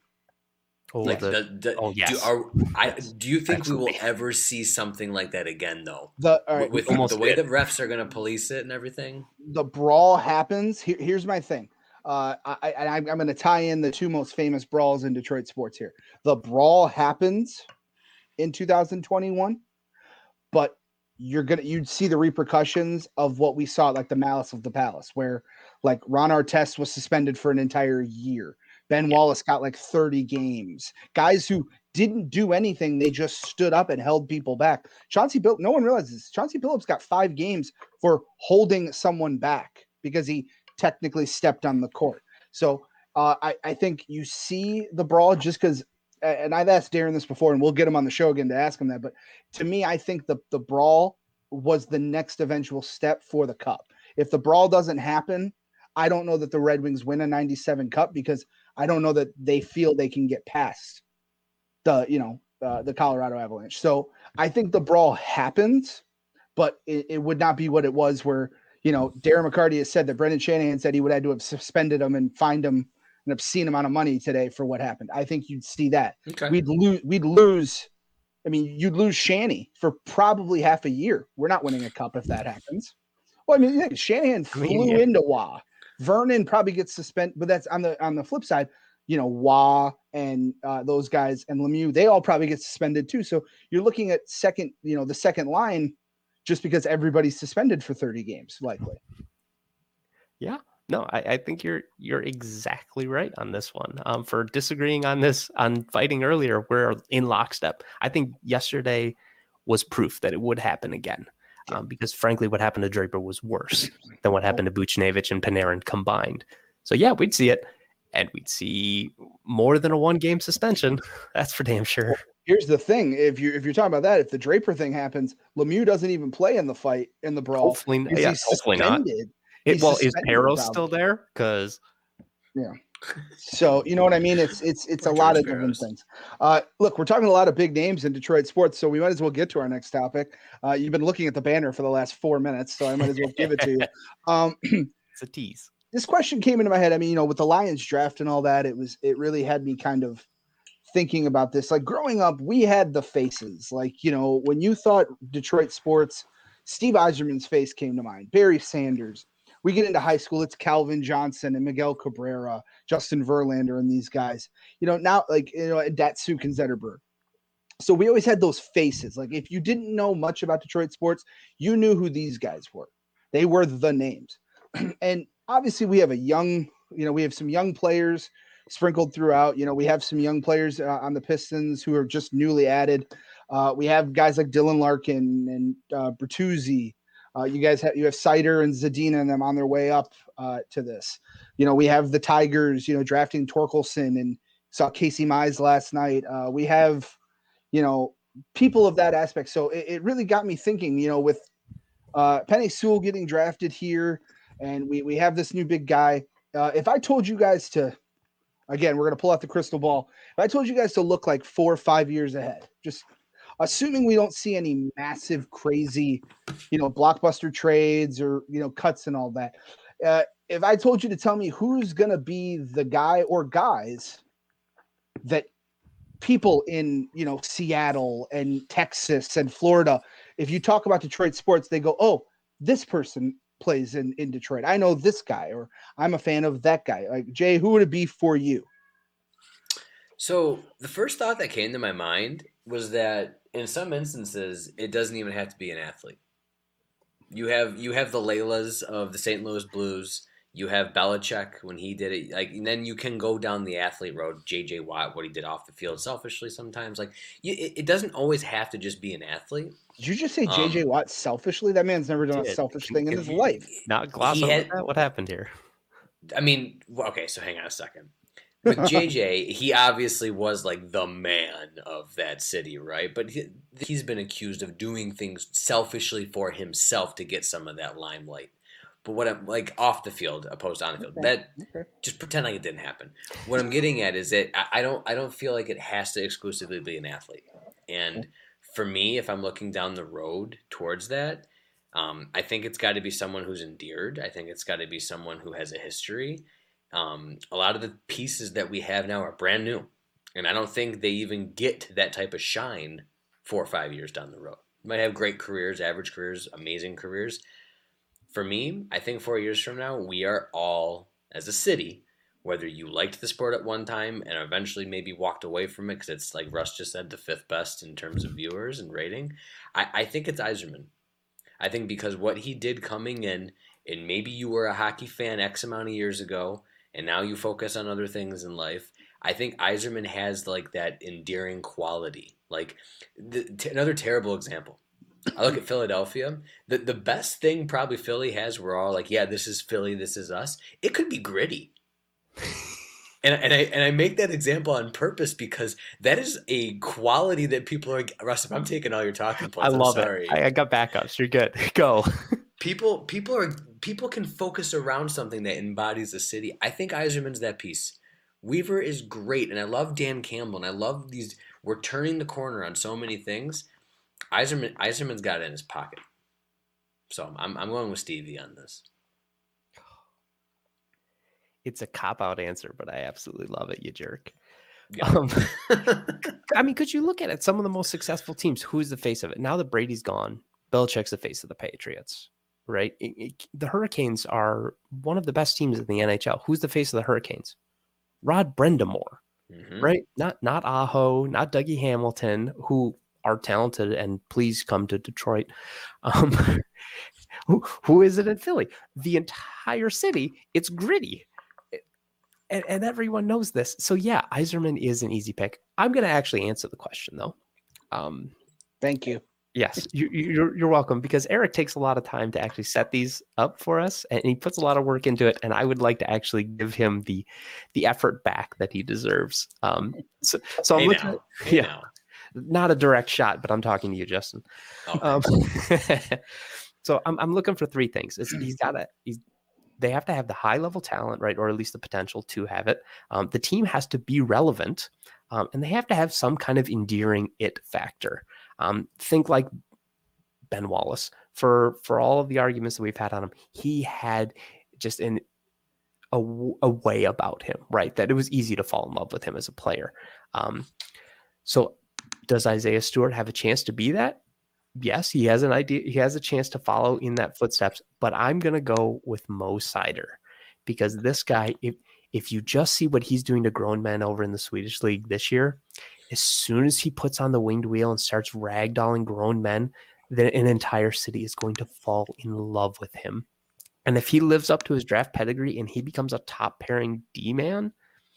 oh,
Like,
the-
the, the,
oh, yes.
do, are, I, do you think we will
Absolutely.
ever see something like that again, though?
The all right,
With
almost
the way
did.
the refs are going to police it and everything?
the brawl happens. Here, here's my thing. Uh, I, I, I'm, I'm going to tie in the two most famous brawls in Detroit sports here. The brawl happens in two thousand twenty-one, but you're gonna you'd see the repercussions of what we saw, like the Malice of the Palace, where like Ron Artest was suspended for an entire year. Ben Wallace got like thirty games. Guys who didn't do anything, they just stood up and held people back. Chauncey Billups, no one realizes Chauncey Billups got five games for holding someone back because he technically stepped on the court. So uh, I, I think you see the brawl just because, and I've asked Darren this before, and we'll get him on the show again to ask him that. But to me, I think the the brawl was the next eventual step for the cup. If the brawl doesn't happen, I don't know that the Red Wings win a ninety-seven cup because I don't know that they feel they can get past the, you know, uh, the Colorado Avalanche. So I think the brawl happens, but it, it would not be what it was where, you know, Darren McCarty has said that Brendan Shanahan said he would have to have suspended him and fined him an obscene amount of money today for what happened. I think you'd see that.
Okay.
We'd lose, we'd lose. I mean, you'd lose Shanny for probably half a year. We're not winning a cup if that happens. Well, I mean, yeah, Shanahan
I
flew
mean, yeah.
into Wah. Vernon probably gets suspended, but that's on the on the flip side. You know, Wah and uh, those guys and Lemieux, they all probably get suspended too. So you're looking at second, you know, the second line, just because everybody's suspended for thirty games, likely.
Yeah, no, I, I think you're you're exactly right on this one. Um, for disagreeing on this on fighting earlier, we're in lockstep. I think yesterday was proof that it would happen again. Um, because frankly, what happened to Draper was worse than what happened to Buchnevich and Panarin combined. So yeah, we'd see it, and we'd see more than a one game suspension. That's for damn sure.
Here's the thing: if you if you're talking about that, if the Draper thing happens, Lemieux doesn't even play in the fight in the brawl.
Hopefully,
because
yeah,
he's
hopefully not.
suspended.
It,
He's
well, is
suspended
Perro
probably.
still there? Because
So you know what I mean? It's it's it's a
Poor
lot
George
of different
Barrows.
things. Uh, look, we're talking a lot of big names in Detroit sports, so we might as well get to our next topic. Uh, you've been looking at the banner for the last four minutes, so I might as well give it to you. Um,
it's a tease.
this question came into my head. I mean, you know, with the Lions draft and all that, it was it really had me kind of thinking about this. Like growing up, we had the faces. Like, you know, when you thought Detroit sports, Steve Eiserman's face came to mind. Barry Sanders. We get into high school, it's Calvin Johnson and Miguel Cabrera, Justin Verlander, and these guys. You know, now like you know, Datsuk and Zetterberg. So we always had those faces. Like if you didn't know much about Detroit sports, you knew who these guys were. They were the names. And obviously we have a young, you know, we have some young players sprinkled throughout. You know, we have some young players uh, on the Pistons who are just newly added. Uh, we have guys like Dylan Larkin and uh, Bertuzzi. Uh, you guys have you have Sider and Zadina and them on their way up uh, to this. You know, we have the Tigers, you know, drafting Torkelson and saw Casey Mize last night. Uh, we have, you know, people of that aspect. So it, it really got me thinking, you know, with uh, Penny Sewell getting drafted here and we, we have this new big guy. Uh, if I told you guys to, again, we're going to pull out the crystal ball. If I told you guys to look like four or five years ahead, just assuming we don't see any massive, crazy, you know, blockbuster trades or, you know, cuts and all that. Uh, if I told you to tell me who's going to be the guy or guys that people in, you know, Seattle and Texas and Florida, if you talk about Detroit sports, they go, oh, this person plays in, in Detroit. I know this guy, or I'm a fan of that guy. Like, Jay, who would it be for you?
So the first thought that came to my mind was that in some instances, it doesn't even have to be an athlete. You have you have the Laylas of the Saint Louis Blues. You have Belichick when he did it. Like, and then you can go down the athlete road. J J Watt, what he did off the field, selfishly sometimes. Like, you, it, it doesn't always have to just be an athlete.
Did you just say J J
Um,
Watt selfishly? That man's never done a
did.
selfish
Can-
thing in
can
his
you-
life.
Not gloss
He
over
had-
that. What happened here?
I mean, well, okay, so hang on a second. With J J, he obviously was like the man of that city, right? But he, he's been accused of doing things selfishly for himself to get some of that limelight. But what I'm like off the field, opposed to on the field,
Okay,
that
okay.
just pretend like it didn't happen. What I'm getting at is that I, I don't, I don't feel like it has to exclusively be an athlete. And for me, if I'm looking down the road towards that, um, I think it's got to be someone who's endeared. I think it's got to be someone who has a history. Um, a lot of the pieces that we have now are brand new, and I don't think they even get that type of shine four or five years down the road. Might have great careers, average careers, amazing careers. For me, I think four years from now, we are all, as a city, whether you liked the sport at one time and eventually maybe walked away from it because it's, like Russ just said, the fifth best in terms of viewers and rating, I, I think it's Yzerman. I think because what he did coming in, and maybe you were a hockey fan X amount of years ago, and now you focus on other things in life, I think Yzerman has like that endearing quality. Like the, t- another terrible example. I look at Philadelphia. The the best thing probably Philly has, we're all like, yeah, this is Philly, this is us. It could be gritty. And, and I and I make that example on purpose because that is a quality that people are. Russ, if I'm taking all your talking
I
points,
love
I'm sorry.
it. I, I got backups. You're good. Go.
People people are people can focus around something that embodies the city. I think Yzerman's that piece. Weaver is great, and I love Dan Campbell, and I love these. We're turning the corner on so many things. Yzerman Yzerman's got it in his pocket. So I'm I'm going with Stevie on this.
It's a cop out answer, but I absolutely love it, you jerk.
Yeah.
Um, I mean, could you look at it? Some of the most successful teams, who's the face of it? Now that Brady's gone, Belichick's the face of the Patriots, right? It- it- the Hurricanes are one of the best teams in the N H L. Who's the face of the Hurricanes? Rod Brendamore,
Mhm.
right? Not not Aho, not Dougie Hamilton, who are talented, and please come to Detroit. Um, who who is it in Philly? The entire city. It's gritty. And, and everyone knows this. So yeah, Yzerman is an easy pick. I'm going to actually answer the question though. Um,
Thank you.
yes, you, you- you're you're welcome, because Eric takes a lot of time to actually set these up for us, and he puts a lot of work into it. And I would like to actually give him the the effort back that he deserves. Um, so so I'm
Hey
looking.
now.
At,
Hey
yeah,
now.
not a direct shot, but I'm talking to you, Justin.
Okay.
Um, so I'm I'm looking for three things. It's, he's got to he's they have to have the high level talent, right, or at least the potential to have it. Um, the team has to be relevant, um, and they have to have some kind of endearing it factor. Um, think like Ben Wallace. For for all of the arguments that we've had on him, he had just an a, w- a way about him, right, that it was easy to fall in love with him as a player. Um, so does Isaiah Stewart have a chance to be that? Yes, he has an idea. He has a chance to follow in that footsteps, but I'm going to go with Mo Sider, because this guy, if, if you just see what he's doing to grown men over in the Swedish league this year, as soon as he puts on the winged wheel and starts ragdolling grown men, then an entire city is going to fall in love with him. And if he lives up to his draft pedigree and he becomes a top pairing D man,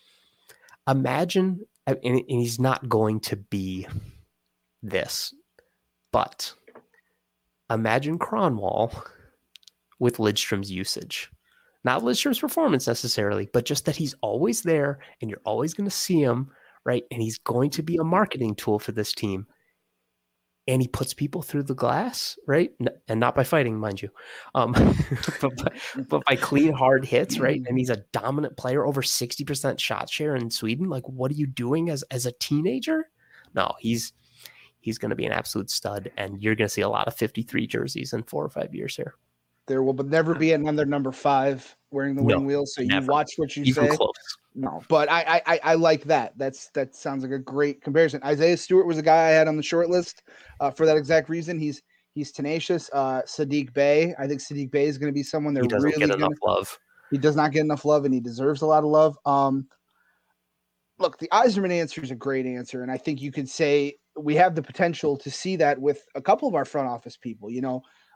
imagine, and, and he's not going to be this, but imagine Cronwall with Lidstrom's usage. Not Lidstrom's performance necessarily, but just that he's always there and you're always going to see him, right? And he's going to be a marketing tool for this team. And he puts people through the glass, right? N- And not by fighting, mind you, um, but, by, but by clean, hard hits, right? And he's a dominant player, over sixty percent shot share in Sweden. Like, what are you doing as, as a teenager? No, he's he's going to be an absolute stud, and you're going to see a lot of fifty-three jerseys in four or five years here.
There will never be another number five wearing the
No,
wing wheel. So you
never.
watch what you
Even
say.
close.
No, but I, I I I like that. That's that sounds like a great comparison. Isaiah Stewart was a guy I had on the short list uh, for that exact reason. He's he's tenacious. Uh, Sadiq Bey, I think Sadiq Bey is going to be someone they're
He doesn't
really
get
gonna,
enough love.
He does not get enough love, and he deserves a lot of love. Um, look, the Yzerman answer is a great answer, and I think you could say we have the potential to see that with a couple of our front office people. You know,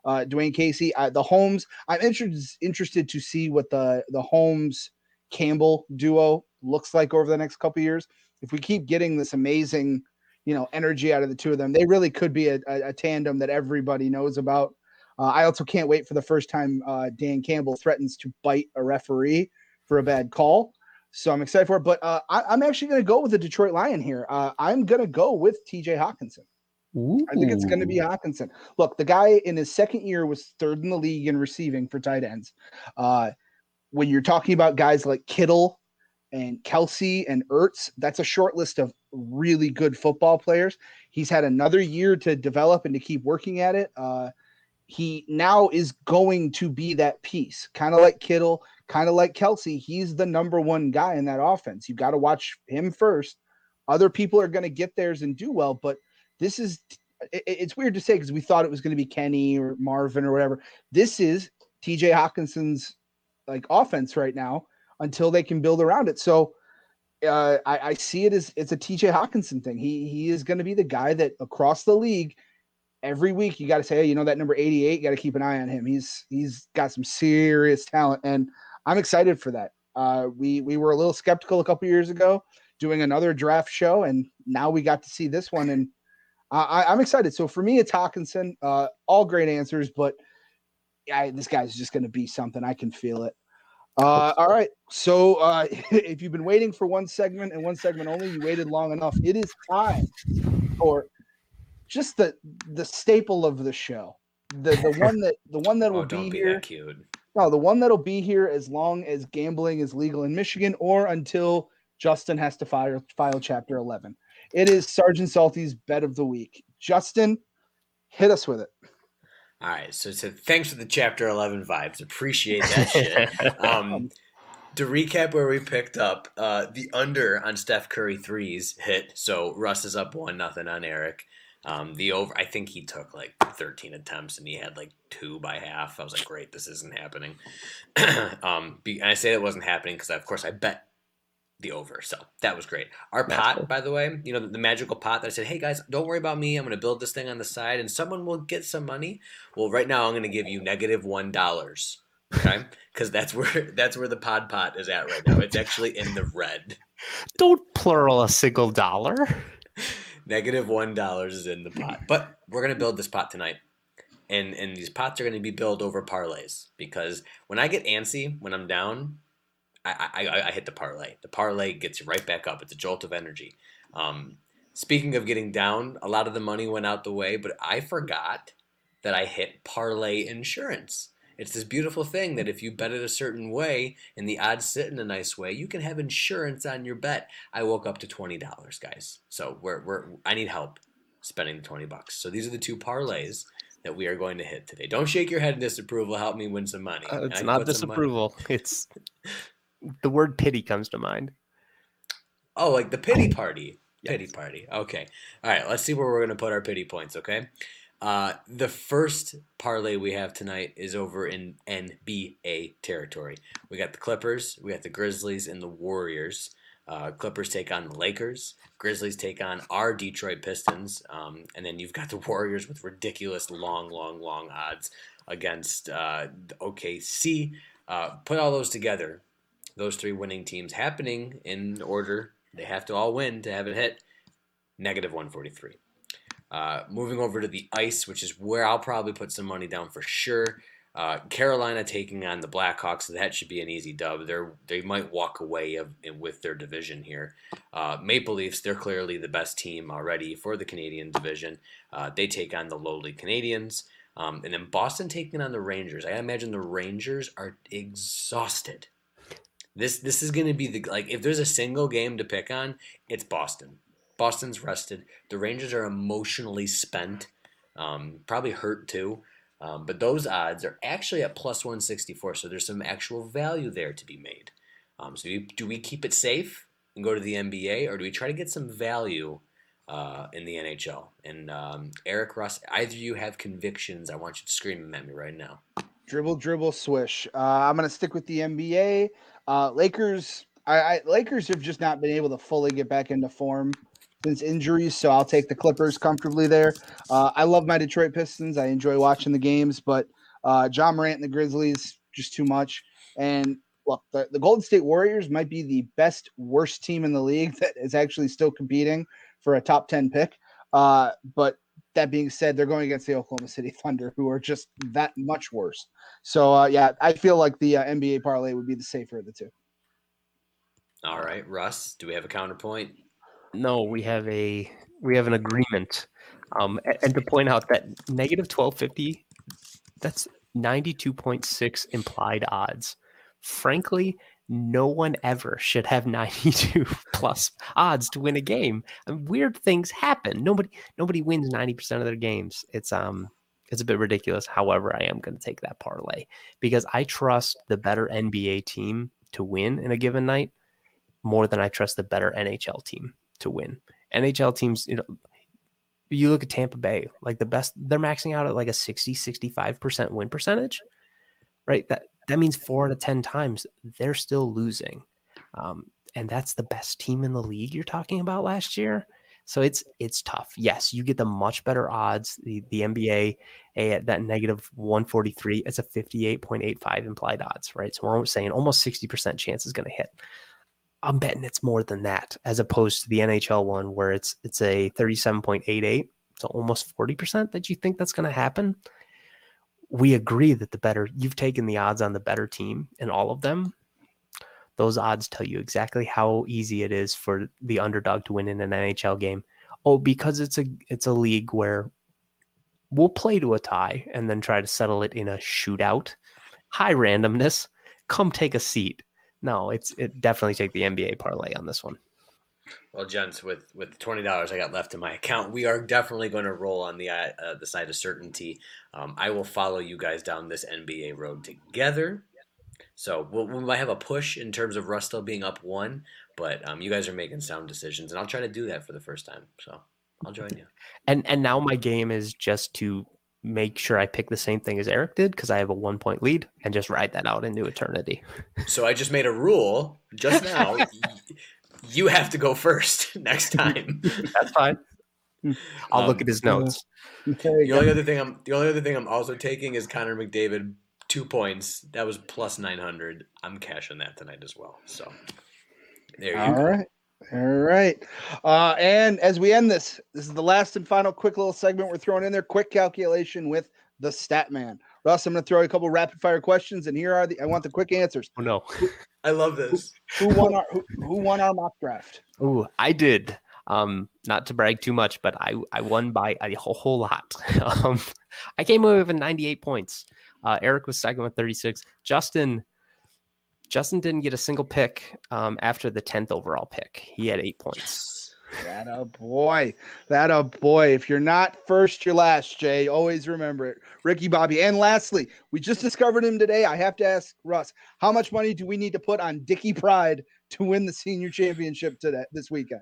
uh, Dwayne Casey. Uh, the Holmes, I'm interested interested to see what the the Holmes Campbell duo looks like over the next couple of years. If we keep getting this amazing, you know, energy out of the two of them, they really could be a, a, a tandem that everybody knows about. Uh, I also can't wait for the first time uh, Dan Campbell threatens to bite a referee for a bad call. So I'm excited for it. But uh, I, I'm actually going to go with the Detroit Lion here. Uh, I'm going to go with T J Hawkinson.
Ooh.
I think it's going to be Hawkinson. Look, the guy in his second year was third in the league in receiving for tight ends. Uh, when you're talking about guys like Kittle and Kelsey and Ertz, that's a short list of really good football players. He's had another year to develop and to keep working at it. Uh, he now is going to be that piece, kind of like Kittle, kind of like Kelsey. He's the number one guy in that offense. You've got to watch him first. Other people are going to get theirs and do well, but this is, it, it's weird to say because we thought it was going to be Kenny or Marvin or whatever. This is T J Hawkinson's like offense right now until they can build around it. So uh, I, I see it as it's a T J Hawkinson thing. He he is going to be the guy that across the league every week you got to say, hey, you know, that number eighty-eight, got to keep an eye on him. He's he's got some serious talent, and I'm excited for that. Uh, we we were a little skeptical a couple years ago doing another draft show, and now we got to see this one, and I, I'm excited. So for me, it's Hawkinson. Uh, all great answers, but I, this guy's just going to be something. I can feel it. Uh, all right. So uh, if you've been waiting for one segment and one segment only, you waited long enough. It is time for just the the staple of the show, the the one that the one that will
Oh, don't
be
be
here.
that cute.
No, the one that'll be here as long as gambling is legal in Michigan, or until Justin has to file file Chapter eleven. It is Sergeant Salty's bet of the week. Justin, hit us with it.
All right, so, so thanks for the Chapter eleven vibes. Appreciate that shit. Um, to recap where we picked up, uh, the under on Steph Curry threes hit, so Russ is up one nothing on Eric. Um, the over, I think he took like thirteen attempts and he had like two by half. I was like, great, this isn't happening. um, be, and I say it wasn't happening because, of course, I bet the over. So that was great. Our
That's
pot,
cool.
by the way, you know, the, the magical pot that I said, hey guys, don't worry about me. I'm going to build this thing on the side and someone will get some money. Well, right now I'm going to give you negative one dollars. Okay. Cause that's where, that's where the pod pot is at right now. It's actually in the red.
Don't plural a single dollar.
Negative one dollars is in the pot, but we're going to build this pot tonight. And, and these pots are going to be built over parlays because when I get antsy, when I'm down, I, I, I hit the parlay. The parlay gets you right back up. It's a jolt of energy. Um, speaking of getting down, a lot of the money went out the way, but I forgot that I hit parlay insurance. It's this beautiful thing that if you bet it a certain way and the odds sit in a nice way, you can have insurance on your bet. I woke up to twenty dollars, guys. So we're we're I need help spending the twenty bucks. So these are the two parlays that we are going to hit today. Don't shake your head in disapproval. Help me win some money.
Uh, it's
I
not
put some money-
disapproval. It's the word pity comes to mind.
Oh, like the pity party. Pity party. Okay. All right. Let's see where we're going to put our pity points. Okay. Uh, the first parlay we have tonight is over in N B A territory. We got the Clippers, we got the Grizzlies, and the Warriors. Uh, Clippers take on the Lakers. Grizzlies take on our Detroit Pistons. Um, and then you've got the Warriors with ridiculous long, long, long odds against uh, the O K C. Uh, put all those together. Those three winning teams happening in order. They have to all win to have it hit. Negative one forty-three. Uh, moving over to the ice, which is where I'll probably put some money down for sure. Uh, Carolina taking on the Blackhawks, so that should be an easy dub. They're, they might walk away of, with their division here. Uh, Maple Leafs, they're clearly the best team already for the Canadian division. Uh, they take on the lowly Canadians. Um, and then Boston taking on the Rangers. I imagine the Rangers are exhausted. This this is going to be the, like, if there's a single game to pick on, it's Boston. Boston's rested. The Rangers are emotionally spent, um, probably hurt too. Um, but those odds are actually at plus one sixty-four, so there's some actual value there to be made. Um, so you, do we keep it safe and go to the N B A, or do we try to get some value uh, in the N H L? And um, Eric, Russ, either of you have convictions. I want you to scream them at me right now.
Dribble, dribble, swish. Uh, I'm going to stick with the N B A. Uh, Lakers, I, I Lakers have just not been able to fully get back into form since injuries, so I'll take the Clippers comfortably there. Uh, I love my Detroit Pistons. I enjoy watching the games, but uh, John Morant and the Grizzlies, just too much. And look, the, the Golden State Warriors might be the best, worst team in the league that is actually still competing for a top ten pick. Uh, but that being said, they're going against the Oklahoma City Thunder, who are just that much worse. So, uh, yeah, I feel like the uh, N B A parlay would be the safer of the two.
All right, Russ, do we have a counterpoint?
No, we have a we have an agreement. Um, and, and to point out that negative twelve fifty, that's ninety-two point six implied odds. Frankly, no one ever should have ninety-two plus odds to win a game. And weird things happen. Nobody nobody wins ninety percent of their games. It's um it's a bit ridiculous. However, I am going to take that parlay because I trust the better N B A team to win in a given night more than I trust the better N H L team to win. N H L teams, you know, you look at Tampa Bay, like the best, they're maxing out at like a sixty, sixty-five percent win percentage, right? That that means four out of ten times they're still losing. Um, and that's the best team in the league you're talking about last year. So it's it's tough. Yes, you get the much better odds. The the N B A at that negative one forty-three, it's a fifty-eight point eight five implied odds, right? So we're saying almost sixty percent chance is going to hit. I'm betting it's more than that, as opposed to the N H L one where it's it's a thirty-seven point eight eight, so almost forty percent that you think that's going to happen. We agree that the better, you've taken the odds on the better team in all of them. Those odds tell you exactly how easy it is for the underdog to win in an N H L game. Oh, because it's a it's a league where we'll play to a tie and then try to settle it in a shootout. High randomness. Come take a seat. No, it's it definitely take the N B A parlay on this one.
Well, gents, with with twenty dollars I got left in my account, we are definitely going to roll on the uh, the side of certainty. Um, I will follow you guys down this N B A road together. So we'll, we might have a push in terms of Russ still being up one, but um, you guys are making sound decisions, and I'll try to do that for the first time. So I'll join you.
And and now my game is just to make sure I pick the same thing as Eric did because I have a one point lead and just ride that out into eternity.
So I just made a rule just now. You have to go first next time.
That's fine. I'll
Um,
look at his notes.
The only other thing I'm the only other thing I'm also taking is Connor McDavid, two points. That was plus nine hundred. I'm cashing that tonight as well. So there you
All
go.
right. All right. Uh, and as we end this, this is the last and final quick little segment we're throwing in there. Quick calculation with the stat man. Russ, I'm going to throw you a couple rapid fire questions, and here are the, I want the quick answers.
Oh, no.
I love this.
Who won our, who, who won our mock draft?
Ooh, I did. Um, not to brag too much, but I, I won by a whole, whole lot. Um, I came away with ninety-eight points. Uh, Eric was second with thirty-six. Justin, Justin didn't get a single pick um, after the tenth overall pick. He had eight points.
That a boy. That a boy. If you're not first, you're last, Jay. Always remember it. Ricky Bobby. And lastly, we just discovered him today. I have to ask Russ, how much money do we need to put on Dickie Pride to win the senior championship today this weekend?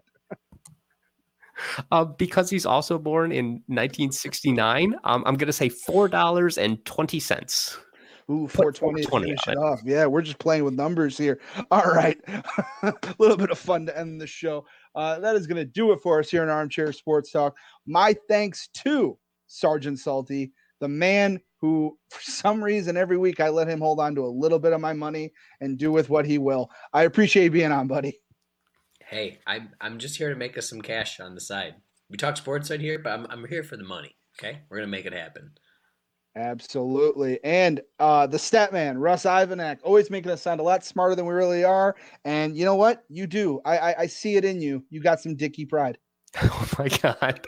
Uh, because he's also born in nineteen sixty-nine, um, I'm going to say four dollars and twenty cents.
Ooh, four twenty to
four twenty
finish
on
it
it.
off. Yeah, we're just playing with numbers here. All right. A little bit of fun to end the show. Uh, that is going to do it for us here in Armchair Sports Talk. My thanks to Sergeant Salty, the man who, for some reason, every week I let him hold on to a little bit of my money and do with what he will. I appreciate you being on, buddy.
Hey, I'm I'm just here to make us some cash on the side. We talk sports right here, but I'm I'm here for the money. Okay, we're gonna make it happen.
Absolutely. And uh, the stat man, Russ Ivanak, always making us sound a lot smarter than we really are. And you know what? You do. I, I, I see it in you. You got some Dickie pride.
Oh my God.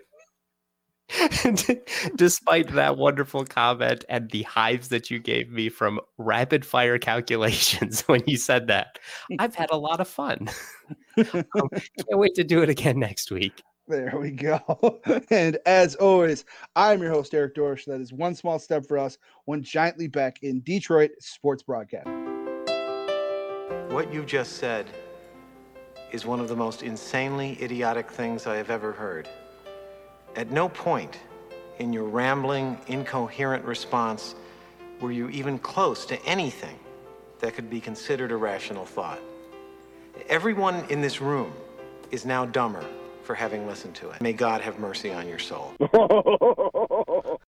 Despite that wonderful comment and the hives that you gave me from rapid fire calculations when you said that, I've had a lot of fun. um, can't wait to do it again next week.
There we go. And as always, I'm your host, Eric Dorsch. That is one small step for us, one giant leap back in Detroit sports broadcast.
What you just said is one of the most insanely idiotic things I have ever heard. At no point in your rambling, incoherent response were you even close to anything that could be considered a rational thought. Everyone in this room is now dumber for having listened to it. May God have mercy on your soul.